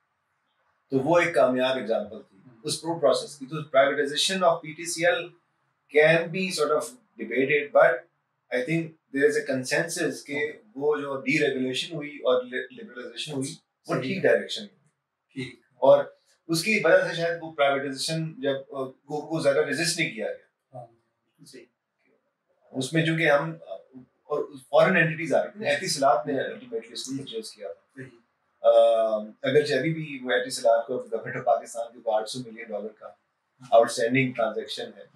तो वो एक कामयाब एग्जांपल थी उस प्रो प्रोसेस की। तो privatization of PTCL can be sort of debated, but I think there is a consensus कि वो जो डीरेगुलेशन हुई और लिबरलाइजेशन हुई वो ठीक डायरेक्शन में हुई, और उसकी वजह से शायद वो प्राइवेटाइजेशन जब को, को ज्यादा रेजिस्ट नहीं किया गया। उसमें चूंकि हम और फॉरेन एंटिटीज आ रही थी, एतिसलात ने अल्टीमेटली इसको परचेज किया था। अगर अभी भी वो एतिसलात को गवर्नमेंट ऑफ पाकिस्तान के आठ सौ मिलियन डॉलर का आउटस्टैंडिंग ट्रांजैक्शन है,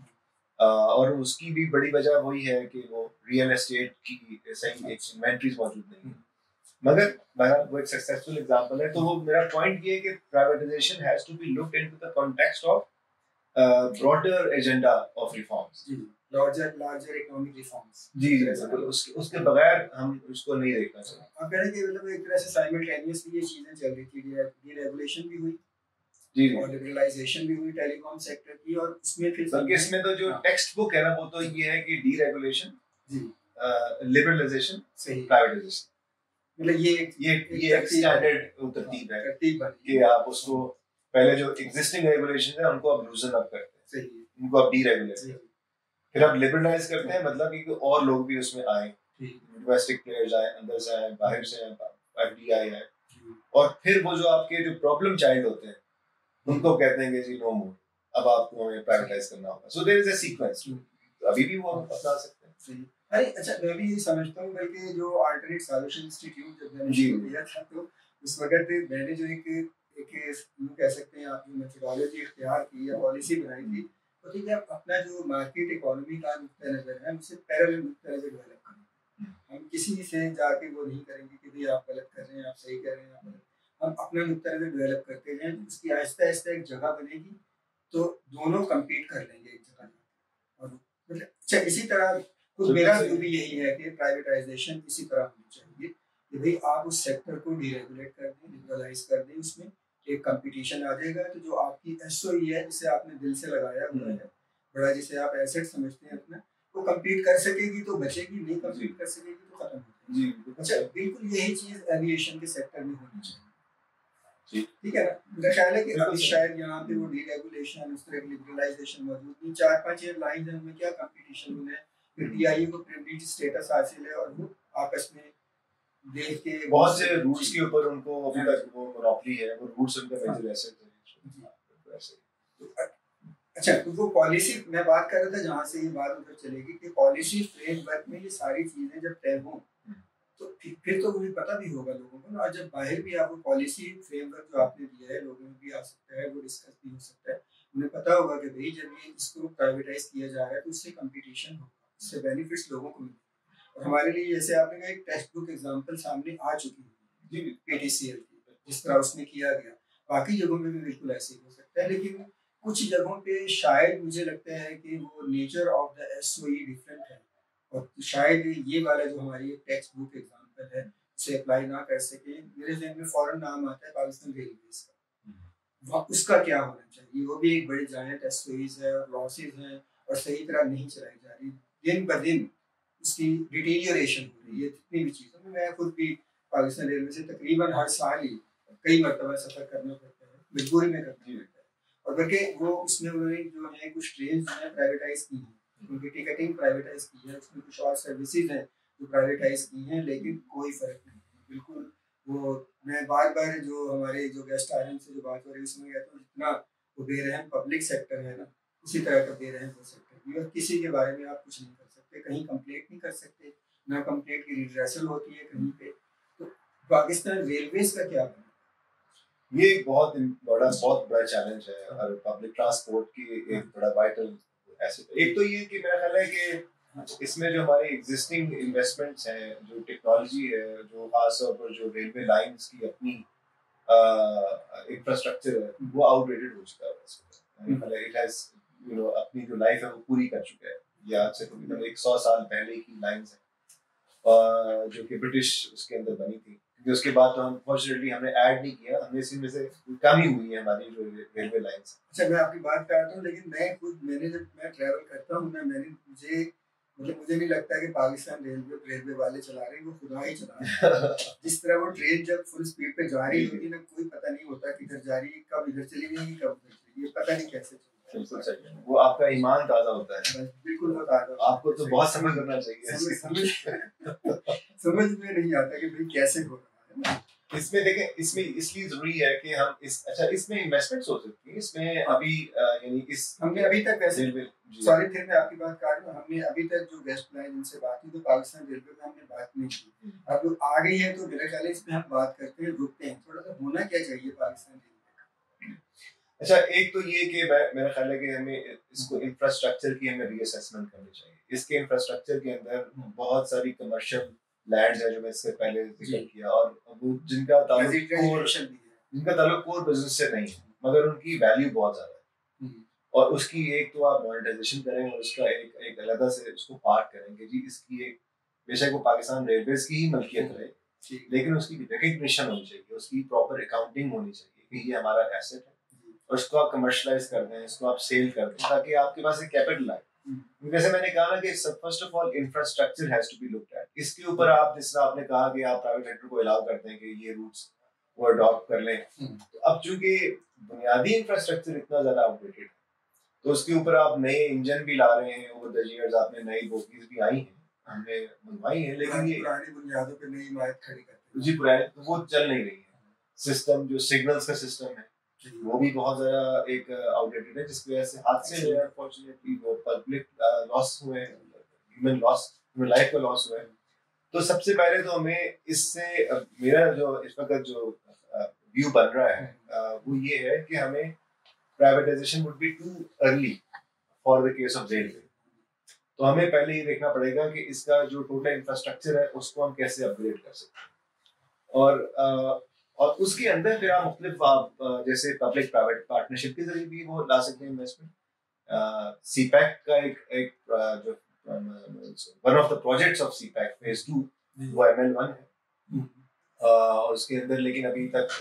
और उसकी भी बड़ी वजह वही है कि वो रियल एस्टेट की सही एक इन्वेंटरीज मौजूद नहीं है, मगर बहरहाल वो एक सक्सेसफुल एग्जांपल है। तो वो मेरा पॉइंट ये है कि privatization has to be looked into the context of broader agenda of reforms, larger larger economic reforms. जी जी, बिल्कुल, उसके उसके बगैर हम उसको नहीं देखना चाहिए। आप कह रहे हैं कि मतलब एक तरह से साइमल्टेनियसली ये चीजें चल रही थी, डीरेगुलेशन भी हुई जी और लिबरलाइजेशन भी हुई टेलीकॉम सेक्टर की, और उसमें फिर बल्कि इसमें तो जो टेक्स्ट बुक है ना वो तो ये है कि डीरेगुलेशन, जी, लिबरलाइजेशन, सही, प्राइवेटाइजेशन, मतलब ये ये ये एक स्टैंडर्ड तरतीब है कि आप उसको पहले जो एग्जिस्टिंग रेगुलेशन है उनको आप लूजन अप करते हैं, सही, उनको आप डीरेगुलेट करते हैं, फिर आप लिबरलाइज करते हैं, मतलब कि और लोग भी उसमें आए, डोमेस्टिक प्लेयर्स आए, अंदर से आए, बाहर से आए, एफडीआई आए, और फिर वो जो आपके जो प्रॉब्लम चाइल्ड होते हैं उनको कहते हैं कि जी नो मोर, अब आपको हमें प्राइवेटाइज करना होगा। So there is a sequence, अभी भी वो हम अपना सकते हैं। सही, अरे अच्छा, मैं भी ये समझता हूँ बल्कि जो अल्टरनेट सॉल्यूशन इंस्टीट्यूट जब मैंने शुरू किया था तो उस वक्त मैंने जो एक एक यूँ कह सकते हैं आप मेथोडोलॉजी इख्तियार की या पॉलिसी बनाई थी, तो ठीक है, अपना जो मार्केट इकोनॉमी का नुक्ता नज़र है उससे पैरेलल नुक्ता नज़र डेवलप करें। हम किसी से जाके वो नहीं करेंगे कि भाई आप गलत कर रहे हैं, आप सही कर रहे हैं, आप गलत, हम अपना नुक्ता नज़र डेवलप करते जाएं, उसकी आहिस्ता आहिस्ता एक जगह बनेगी तो दोनों कम्पीट कर लेंगे एक जगह। और मतलब अच्छा, इसी तरह तो मेरा व्यू भी यही है कि प्राइवेटाइजेशन इसी तरह होनी चाहिए कि भाई आप उस सेक्टर को डीरेगुलेट कर दें, लिबरलाइज कर दें, उसमें एक कंपटीशन आ जाएगा, तो जो आपकी एसओई है जिसे आपने दिल से लगाया हुआ है, बड़ा जिसे आप एसेट समझते हैं अपना, वो कम्पीट कर सकेगी तो बचेगी, नहीं कम्पीट कर सकेगी तो खत्म हो जाएगी। अच्छा, बिल्कुल यही चीज़ एविएशन के सेक्टर में होनी चाहिए, ठीक है ना? मेरा ख्याल है कि अभी शायद यहाँ पे वो डीरेगुलेशन, उस तरह की लिबरलाइजेशन मौजूद नहीं, चार पांच एयरलाइंस हैं, उनमें क्या कंपटीशन होना है, फिर टीआईए को प्रिविलेज स्टेटस हासिल है और वो आपस में देश के बहुत से रूट्स के ऊपर उनको अभी तक वो मोनोपोली है, वो रूट्स उनका मेजर एसेट है। अच्छा, तो वो पॉलिसी मैं बात कर रहा था जहाँ से ये बात उधर चलेगी कि पॉलिसी फ्रेमवर्क में ये सारी चीजें जब तय हों तो फिर तो मुझे पता भी होगा लोगों को ना, और जब बाहर भी आप वो पॉलिसी फ्रेमवर्क जो आपने दिया है लोगों में भी आ सकता है, वो डिस्कस भी हो सकता है, उन्हें पता होगा कि भाई जब ये इसको प्राइवेटाइज किया जा रहा है तो उससे कंपटीशन होगा, उससे बेनिफिट्स लोगों को मिले। और हमारे लिए जैसे आपने कहा एक टेक्स्ट बुक एग्जाम्पल सामने आ चुकी है जी पीटीसीएल की, जिस तरह उसमें किया गया, बाकी जगहों में भी बिल्कुल ऐसे ही हो सकता है। लेकिन कुछ जगहों पे शायद मुझे लगता है कि वो nature of the SOE different है, और शायद ये वाला जो हमारी टेक्स्ट बुक एग्जाम्पल है उसे अप्लाई ना कर सके। मेरे जहन में फौरन नाम आता है पाकिस्तान रेलवेज का, वहाँ उसका क्या होना चाहिए? वो भी एक बड़ी जायंट एसओईज है और लॉसेज हैं और सही तरह नहीं चलाई जा रही, दिन ब दिन उसकी डिटीरियोरेशन हो रही है जितनी भी चीज़ों में। मैं खुद भी पाकिस्तान रेलवे से तकरीबन हर साल ही कई मरतबा सफ़र करना पड़ता है, मजबूरी में करना पड़ता है। और बल्कि वो उसमें उन्होंने जो है कुछ ट्रेन जो है प्राइवेटाइज की हैं, उनकी टिकटिंग प्राइवेटाइज की है, उसमें कुछ और सर्विसेज हैं जो प्राइवेटाइज की हैं, लेकिन कोई फ़र्क नहीं है बिल्कुल। वो मैं बार बार जो हमारे जो गेस्ट आ रहे हैं उनसे जो बात हो रही है उसमें कहता हूँ जितना वो बेरहम पब्लिक सेक्टर है ना, उसी तरह का बेरहम वो सेक्टर भी। और किसी के बारे में आप कुछ नहीं कर सकते, कहीं कंप्लेंट नहीं कर सकते, ना कंप्लेंट की रिड्रेसल होती है कहीं पे। तो पाकिस्तान रेलवेज का क्या बना? ये एक बहुत बड़ा बहुत बड़ा चैलेंज है और पब्लिक ट्रांसपोर्ट की एक बड़ा वाइटल एसेट। एक तो ये कि मेरा ख्याल है कि इसमें जो हमारे एग्जिस्टिंग इन्वेस्टमेंट्स हैं, जो टेक्नोलॉजी है, जो खासतौर पर जो रेलवे लाइंस की अपनी इंफ्रास्ट्रक्चर है वो आउटडेटेड हो चुका है। मतलब इट हैज यू नो अपनी जो लाइफ है वो पूरी कर चुका है। ये आज से तकरीबन एक सौ साल पहले की लाइंस है जो कि ब्रिटिश उसके अंदर बनी थी, क्योंकि उसके बाद तो हम फॉर्चुनेटली हमने ऐड नहीं किया, हमने इसी में से कम ही हुई है हमारी जो रेलवे लाइंस। अच्छा, मैं आपकी बात करता हूँ, लेकिन मैं खुद मैंने जब मैं ट्रैवल करता हूँ ना, मैंने मुझे मतलब मुझे नहीं लगता कि पाकिस्तान रेलवे रेलवे वाले चला रहे हैं, वो खुदा ही चला रहे हैं। जिस तरह वो ट्रेन जब फुल स्पीड पे जा रही होती है ना, कोई पता नहीं होता किधर जा रही है, कब इधर चली जाएगी कब उधर चली जाएगी, पता नहीं कैसे चलता है। बिल्कुल सही, वो आपका ईमान ताज़ा होता है। बिल्कुल वो ताज़ा, आपको तो बहुत समझ करना चाहिए। समझ समझ समझ में नहीं आता कि भाई कैसे हो रहा है ना। इसमें देखें, इसमें इसलिए जरूरी है कि हम इस अच्छा इसमें इन्वेस्टमेंट्स हो सकती है इसमें अभी यानी इस हमने अभी तक वैसे सॉरी फिर मैं आपकी बात कर रहा हूँ, हमने अभी तक जो गेस्ट लाइन जिनसे बात की तो पाकिस्तान रेलवे में हमने बात नहीं की। अब आ गई है तो मेरा ख्याल है इसमें हम बात करते हैं, रुकते हैं थोड़ा सा, होना क्या चाहिए पाकिस्तान रेलवे का। अच्छा, एक तो ये कि मेरा ख्याल है कि हमें इसको इंफ्रास्ट्रक्चर की हमें रीअसेसमेंट करनी चाहिए। इसके इंफ्रास्ट्रक्चर के अंदर बहुत सारी कमर्शियल लैंड्स है जो मैं इससे पहले जिक्र किया, और वो जिनका ताल्लुक कोर जिनका ताल्लुक कोर बिजनेस से नहीं है, मगर उनकी वैल्यू बहुत ज्यादा है। और उसकी एक तो आप मोनेटाइजेशन करें और उसका एक एक अलग से उसको पार्ट करेंगे जी। इसकी एक बेशक वो पाकिस्तान रेलवेज की ही मलकियत रहे, लेकिन उसकी रिकग्निशन होनी चाहिए, उसकी प्रॉपर अकाउंटिंग होनी चाहिए कि ये हमारा एसेट है और उसको आप कमर्शलाइज कर दें, इसको आप सेल कर दें ताकि आपके पास एक कैपिटल आए। जैसे मैंने कहा ना कि first of all infrastructure has to be looked at. इसके ऊपर आप जिस तरह आपने कहा कि आप प्राइवेट सेक्टर को अलाउ करते हैं कि ये रूट्स वो अडॉप्ट कर लें, तो अब चूंकि बुनियादी इंफ्रास्ट्रक्चर इतना ज्यादा आउटडेटेड है तो उसके ऊपर आप नए इंजन भी ला रहे हैं, ओवर द ईयर्स आपने नई बोगीज भी आई हैं, हमने मंगवाई है, लेकिन ये पुरानी बुनियादों पे नई इमारत खड़ी करते हैं जी, पुरानी तो वो चल नहीं रही है। सिस्टम जो सिग्नल्स का सिस्टम है वो भी बहुत ज़्यादा एक आउटडेटेड है, जिसकी वजह से हादसे हुए, अनफॉर्चुनेटली वो पब्लिक लॉस हुए, ह्यूमन लॉस, ह्यूमन लाइफ का लॉस हुआ है। तो सबसे पहले तो हमें इससे मेरा जो इस वक्त जो व्यू बन रहा है वो ये है कि हमें privatisation would be too early for the case of railway. तो हमें पहले ये देखना पड़ेगा कि इसका जो टोटल इंफ्रास्ट्रक्चर है उसको हम कैसे अपग्रेड कर सकते हैं, और और उसके अंदर फिर आप मुख्तलिफ आप जैसे पब्लिक प्राइवेट पार्टनरशिप के जरिए भी वो ला सकते हैं इन्वेस्टमेंट। सीपैक का एक एक जो one of the projects of CPEC phase two वो एम एल वन है, और उसके अंदर लेकिन अभी तक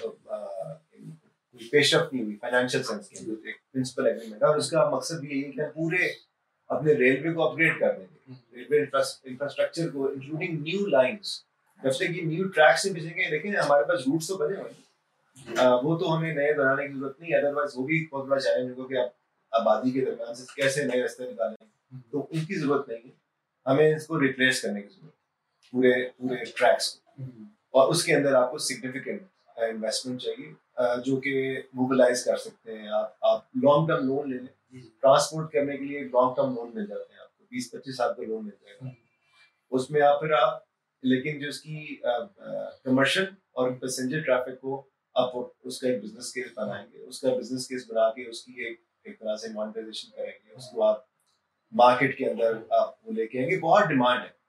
कोई पेशरफ नहीं हुई फाइनेंशियल सेंस के अंदर, एक प्रिंसिपल एग्रीमेंट, और उसका मकसद भी यही है कि पूरे अपने रेलवे को अपग्रेड कर देंगे, रेलवे इंफ्रास्ट्रक्चर को इंक्लूडिंग न्यू लाइंस, जब से कि न्यू ट्रैक से भेजेंगे। देखिए हमारे पास रूट्स तो बने हुए हैं, वो तो हमें नए बनाने की जरूरत नहीं है, अदरवाइज वो भी बहुत बड़ा चैलेंज होगा कि आप आबादी के दरमियान से कैसे नए रास्ते निकालेंगे, तो उनकी जरूरत नहीं है, हमें इसको रिप्लेस करने की जरूरत है पूरे पूरे ट्रैक्स को, और उसके अंदर आपको सिग्निफिकेंट इन्वेस्टमेंट चाहिए जो कि मोबिलाइज कर सकते हैं। आप आप लॉन्ग टर्म लोन ले लें, ट्रांसपोर्ट करने के लिए लॉन्ग टर्म लोन मिल जाते हैं आपको, बीस पच्चीस साल का लोन मिल जाएगा, उसमें आप फिर आप लेकिन जो उसकी कमर्शियल और पैसेंजर ट्रैफिक को आप उसका एक बिजनेस केस बनाएंगे, उसका बिजनेस केस बना के उसकी एक एक तरह से मोनेटाइजेशन करेंगे, उसको आप मार्केट के अंदर आप वो लेके आएंगे। बहुत डिमांड है,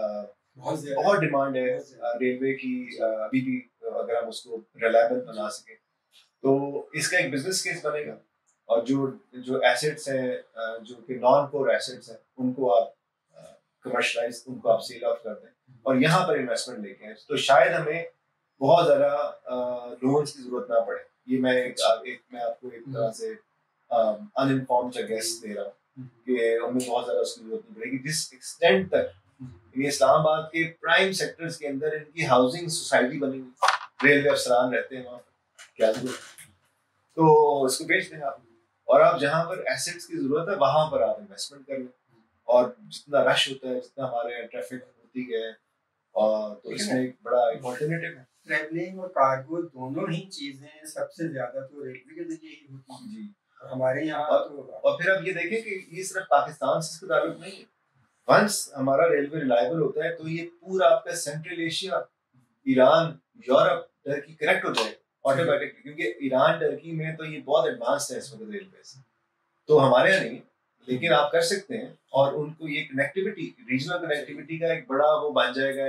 बहुत बहुत डिमांड है रेलवे की। अभी भी अगर हम उसको रिलायबल बना सके तो इसका एक बिजनेस केस बनेगा। और जो जो एसेट्स हैं जो कि नॉन कोर एसेट्स हैं उनको आप कमर्शलाइज, उनको आप सेल ऑफ कर दें और यहाँ पर इन्वेस्टमेंट लेके आए तो शायद हमें बहुत ज़्यादा लोन्स की जरूरत ना पड़े। ये मैं एक, एक मैं आपको एक तरह से अनइन्फॉर्म्ड सा गेस दे रहा हूँ कि हमें बहुत ज़्यादा उसकी जरूरत नहीं पड़ेगी। जिस एक्सटेंट तक इस्लामाबाद के प्राइम सेक्टर्स के अंदर इनकी हाउसिंग सोसाइटी बनी हुई, रेलवे अफसरान रहते हैं वहाँ पर, क्या जरूरत, तो इसको बेच दें आप। और आप जहाँ पर एसेट्स की जरूरत है वहाँ पर आप इन्वेस्टमेंट कर लें। और जितना रश होता है, जितना हमारे ट्रैफिक होती है, और तो इसमें एक बड़ा एक अल्टरनेटिव है। ट्रैवलिंग और कार्गो दोनों ही चीजें सबसे ज्यादा तो रेलवे के जरिए ही होती हैं जी। हमारे यहाँ और, तो और फिर आप ये देखें कि ये सिर्फ पाकिस्तान से इसका ताल्लुक नहीं है। वंस हमारा रेलवे रिलायबल होता है तो ये पूरा आपका Central Asia, Iran, Europe, Turkey connect हो जाएगा ऑटोमेटिकली, क्योंकि ईरान टर्की में तो ये बहुत एडवांस है इस वक्त रेलवे से, तो हमारे यहाँ नहीं, लेकिन आप कर सकते हैं। और उनको ये कनेक्टिविटी, रीजनल कनेक्टिविटी का एक बड़ा वो बन जाएगा,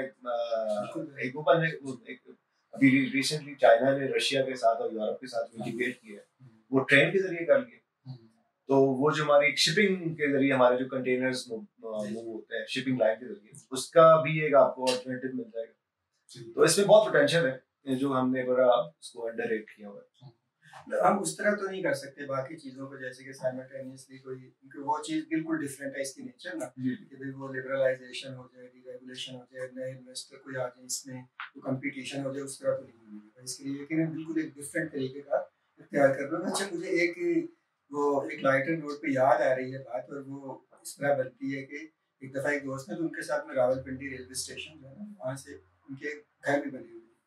एक, एक वो बन जाएगा। एक अभी रिसेंटली चाइना ने रशिया के साथ और यूरोप के साथ इंटीग्रेट किया है, वो ट्रेन के जरिए कर लिया। तो वो जो हमारी शिपिंग के जरिए हमारे जो कंटेनर्स मूव होते हैं शिपिंग लाइन के जरिए, उसका भी एक आपको अल्टरनेटिव मिल जाएगा। तो इसमें बहुत पोटेंशियल है जो हमने बड़ा उसको अंडररेट किया हुआ है। हम उस तरह तो नहीं कर सकते बाकी चीज़ों को, जैसे कि साइमल्टेनियसली कोई, क्योंकि वो चीज़ बिल्कुल डिफरेंट है इसकी नेचर ना, कि भाई वो लिबरलाइजेशन हो जाए, डीरेगुलेशन हो जाए, नए इन्वेस्टर कोई आ जाए इसमें, तो कंपटीशन हो जाए, उस तरह तो नहीं होगा इसके लिए। लेकिन बिल्कुल एक डिफरेंट तरीके का इख्तियार कर रहे हो। अच्छा, मुझे एक वो एक लाइटर नोट पे याद आ रही है बात, और वो इस तरह बनती है कि एक दफ़ा एक दोस्त है तो उनके साथ में रावलपिंडी रेलवे स्टेशन जो है ना, वहाँ से उनके घर भी बने हुए,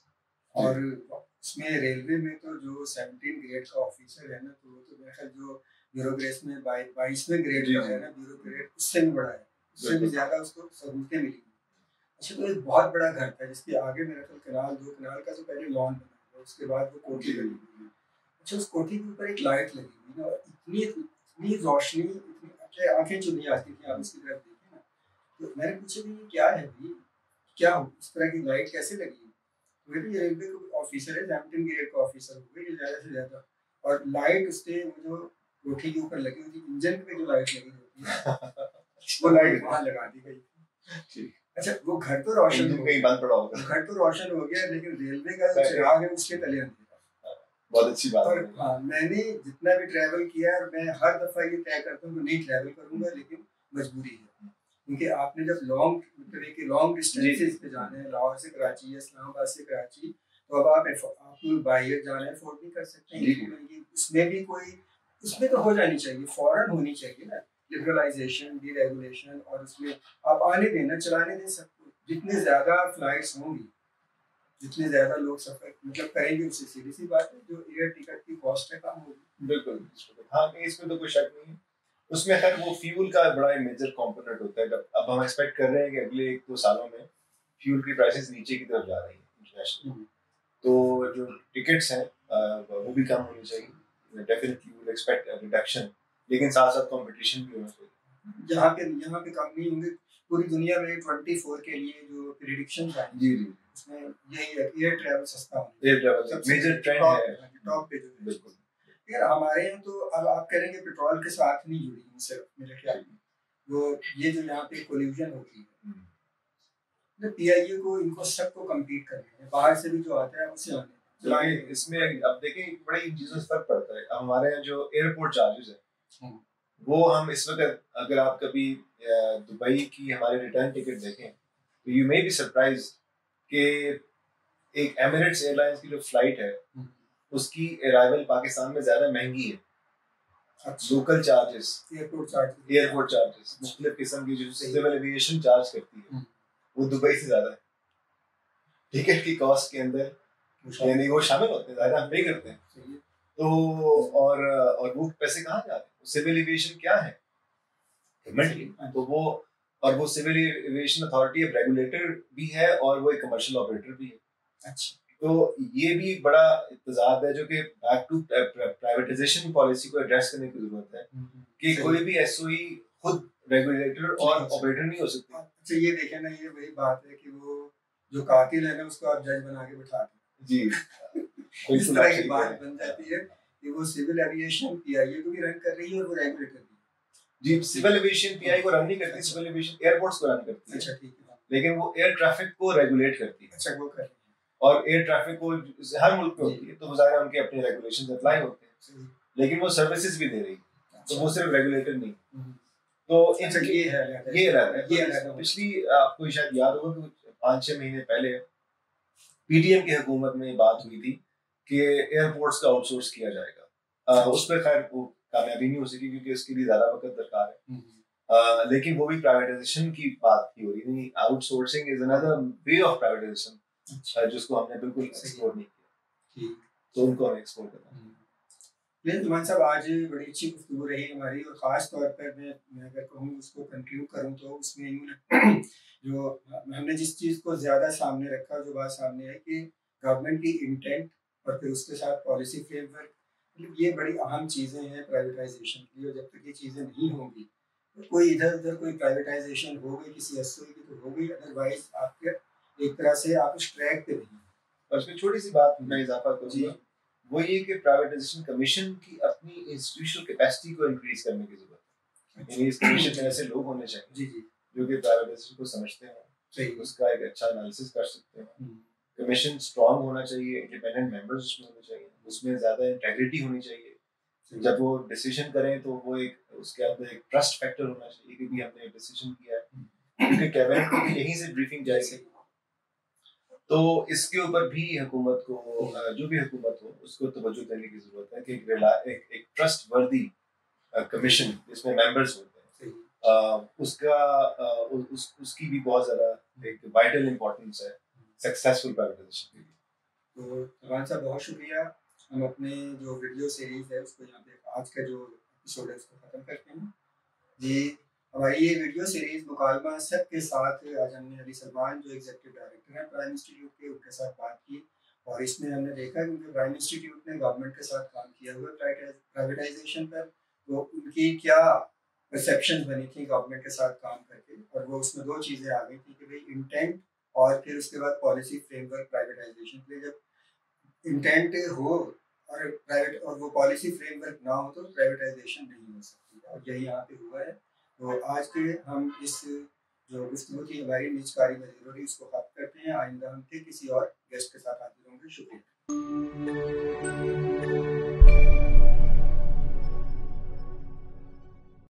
और उसमें रेलवे में तो जो सेवनटीन ग्रेड का ऑफिसर है ना, तो वो तो मेरे ख्याल जो ब्यूरोक्रेसी में बाईसवें ग्रेड का है ना, ब्यूरोक्रेट, उससे भी बड़ा है, उससे भी ज़्यादा उसको सहूलतें मिली। अच्छा, तो एक बहुत बड़ा घर था जिसके आगे मेरे ख्याल कनाल, दो कनाल का जो पहले लॉन बना हुआ, उसके बाद वो कोठी बनी हुई है। अच्छा, उस कोठी के ऊपर एक लाइट लगी हुई ना, इतनी इतनी रोशनी, इतनी अच्छी, आंखें चुनी आती थी आप उसकी तरफ देखें ना। तो मैंने पूछा कि ये क्या है भाई, क्या इस तरह की लाइट कैसे लगी? तो ये रेलवे का ऑफिसर है, सेवनटीन ग्रेड का ऑफिसर होगा ये ज़्यादा से ज़्यादा। और लाइट उसके जो कोठी के ऊपर लगी हुई थी, इंजन पे जो लाइट लगी होती है वो लाइट वहाँ लगा दी गई थी। अच्छा, वो घर तो रोशन हो गई, बंद पड़ा होगा, घर तो रोशन हो गया, लेकिन रेलवे का जो चिराग है उसके तले अंधेरा। बहुत अच्छी बात है। हाँ, मैंने जितना भी ट्रैवल किया है, मैं हर दफा ये तय करता हूँ कि नहीं ट्रैवल करूंगा, लेकिन मजबूरी है, क्योंकि आपने जब लॉन्ग तरह के लॉन्ग डिस्टेंसेस पे जाना है, लाहौर से कराची या इस्लामाबाद से कराची, तो अब आप आपको बाहर जाना है, अफोर्ड नहीं कर सकते हैं। उसमें भी कोई, उसमें तो हो जानी चाहिए, फौरन होनी चाहिए ना लिबरलाइजेशन, डीरेगुलेशन, और उसमें आप आने देना, चलाने दें सबको। जितने ज़्यादा फ्लाइट्स होंगी, जितने ज़्यादा लोग सफ़र मतलब करेंगे, उससे सीधी सी बात है जो एयर टिकट की कॉस्ट है कम होगी। बिल्कुल, हाँ, इसमें तो कोई शक नहीं है। उसमें खैर वो फ्यूल का बड़ा मेजर कंपोनेंट होता है। जब अब हम एक्सपेक्ट कर रहे हैं कि अगले एक दो सालों में फ्यूल की प्राइसेस नीचे की तरफ जा रही है इंटरनेशनल, तो जो टिकट्स हैं वो भी कम होनी चाहिए। Definitely we will expect reduction, लेकिन साथ साथ कंपटीशन भी होना चाहिए। यहाँ पे यहाँ पे कम नहीं होंगे। पूरी दुनिया में चौबीस के लिए जो प्रेडिक्शंस हैं, जी जी, उसमें यही है एयर ट्रैवल सस्ता होना, एयर ट्रैवल मेजर ट्रेंड है टॉप पे जो है। बिल्कुल यार, हमारे यहाँ तो अब आप करेंगे पेट्रोल के साथ नहीं जुड़ी है सिर्फ, मेरे ख्याल में वो ये जो यहाँ पे कोल्यूजन होती है, तो पीआईए को, इनको सबको कम्पीट करना है, बाहर से भी जो आता है उससे आने। तो इसमें अब देखें बड़ी इन चीज़ों से फर्क पड़ता है। अब हमारे यहाँ जो एयरपोर्ट चार्जेस है, वो हम इस वक्त, अगर आप कभी दुबई की हमारे रिटर्न टिकट देखें तो यू मे बी सरप्राइज कि एक एमिरेट्स एयरलाइंस की जो फ्लाइट है उसकी अराइवल पाकिस्तान में ज़्यादा महंगी है। अच्छा। Local charges, airport charges, airport charges मुख्तलिफ किस्म की जो सिविल एविएशन चार्ज करती है वो दुबई से ज़्यादा है। टिकट की कॉस्ट के अंदर यानी वो शामिल होते हैं, ज़्यादा हम पे करते हैं। तो और और वो पैसे कहाँ जाते हैं? सिविल एविएशन क्या है? पेमेंट। तो वो और वो सिविल एविएशन अथॉरिटी अब रेगुलेटर भी है और वो एक कमर्शियल ऑपरेटर भी है। अच्छा, तो ये भी बड़ा तजाद है जो कि बैक टू प्राइवेटाइजेशन पॉलिसी को एड्रेस करने की जरूरत है कि कोई भी एसओई खुद रेगुलेटर और ऑपरेटर नहीं हो सकते। अच्छा ये देखें ना, ये वही बात है कि वो जो कातिल है ना उसको आप जज बना के बिठाते हैं जी इस तरह की बात बन जाती है कि वो सिविल एविएशन पीआईए को भी रन कर रही है और वो रेगुलेटर भी। जी सिविल एविएशन पीआई को रन नहीं करती, सिविल एविएशन एयरपोर्ट्स को रन करती है। अच्छा ठीक है, लेकिन वो एयर ट्रैफिक को रेगुलेट करती है। अच्छा वो कर रही है, और एयर ट्रैफिक को हर मुल्क में होती है, तो ज़ाहिर उनके अपने रेगुलेशंस अप्लाई होते हैं, लेकिन वो सर्विसेज भी दे रही है, तो वो सिर्फ रेगुलेटर नहीं। तो अच्छा ये है ये है ये है पिछली आपको शायद याद होगा कि पाँच छह महीने पहले पीटीएम की हुकूमत में बात हुई थी कि एयरपोर्ट्स का आउटसोर्स किया जाएगा। उस पर खैर वो कामयाबी नहीं हो सकी क्योंकि उसके लिए ज़्यादा वक्त दरकार है। Uh, लेकिन वो भी प्राइवेटाइजेशन की बात की हो रही नहीं, outsourcing is another way of privatisation जिसको हमने बिल्कुल एक्सप्लोर नहीं किया, तो उनको हम एक्सप्लोर करना। लेकिन जुमान साहब आज बड़ी अच्छी गुफ्तगू रही हमारी, और ख़ास तौर पर मैं मैं अगर कहूँ उसको कंक्लूड करूँ तो उसमें जो हमने जिस चीज़ को ज़्यादा सामने रखा, जो बात सामने है कि गवर्नमेंट की इंटेंट और फिर उसके साथ पॉलिसी फ्रेमवर्क, ये बड़ी अहम चीज़ें हैं प्राइवेटाइजेशन की, और जब तक ये चीज़ें नहीं होंगी कोई इधर उधर कोई प्राइवेटाइजेशन हो गई किसी एसओई की तो हो गई, अदरवाइज आपके एक तरह से आप उस ट्रैक पे नहीं। और इसमें छोटी सी बात मैं इजाफा करूंगा, वो ये कि प्राइवेटाइजेशन कमीशन की अपनी इंस्टीट्यूशनल कैपेसिटी को इंक्रीज करने की जरूरत है। यानी इस कमीशन में ऐसे लोग होने चाहिए जी जी जो कि प्राइवेटाइजेशन को समझते हैं, सही उसका एक अच्छा एनालिसिस कर सकते हैं। कमीशन स्ट्रांग होना चाहिए, इंडिपेंडेंट मेंबर्स उसमें होने चाहिए, उसमें ज्यादा इंटेग्रिटी होनी चाहिए। जब वो डिसीजन करें तो वो एक उसके अंदर एक ट्रस्ट फैक्टर होना चाहिए कि भी हमने डिसीजन किया है, क्योंकि कैबिनेट को भी यहीं से ब्रीफिंग जाएगी। तो इसके ऊपर भी हुकूमत को, जो भी हुकूमत हो, उसको तवज्जो देने की जरूरत है कि एक एक, एक ट्रस्ट वर्दी कमीशन जिसमें मेंबर्स होते हैं, आ, उसका आ, उस, उसकी भी बहुत ज्यादा एक वाइटल इंपॉर्टेंस है सक्सेसफुल प्राइवेटाइजेशन के लिए। तो रमान साहब बहुत शुक्रिया। हम अपने जो वीडियो सीरीज है उसको यहाँ पे आज का जो एपिसोड है उसको ख़त्म करते हैं जी। हमारी ये वीडियो सीरीज मुकालमा सब के साथ, आज हमने अली सलमान जो एग्जीक्यूटिव डायरेक्टर हैं प्राइम इंस्टीट्यूट के, उनके साथ बात की, और इसमें हमने देखा कि प्राइम इंस्टीट्यूट ने गवर्नमेंट के साथ काम किया हुआ प्राइवेटाइजेशन पर, तो उनकी क्या परसेप्शन बनी थी गवर्नमेंट के साथ काम करके, और वो उसमें दो चीज़ें आ गई थी कि भाई इंटेंट और फिर उसके बाद पॉलिसी फ्रेमवर्क प्राइवेटाइजेशन के लिए। जब इंटेंट हो और प्राइवेट और वो पॉलिसी फ्रेमवर्क ना हो तो प्राइवेटाइजेशन नहीं हो सकती, और यही यहाँ पे हुआ है। तो आज के हम इस जो गुफ्तगू थी हमारी निजकारी में ज़रूरी उसको खत्म करते हैं। आइंदा हम फिर किसी और गेस्ट के साथ हाजिर होंगे। शुक्रिया।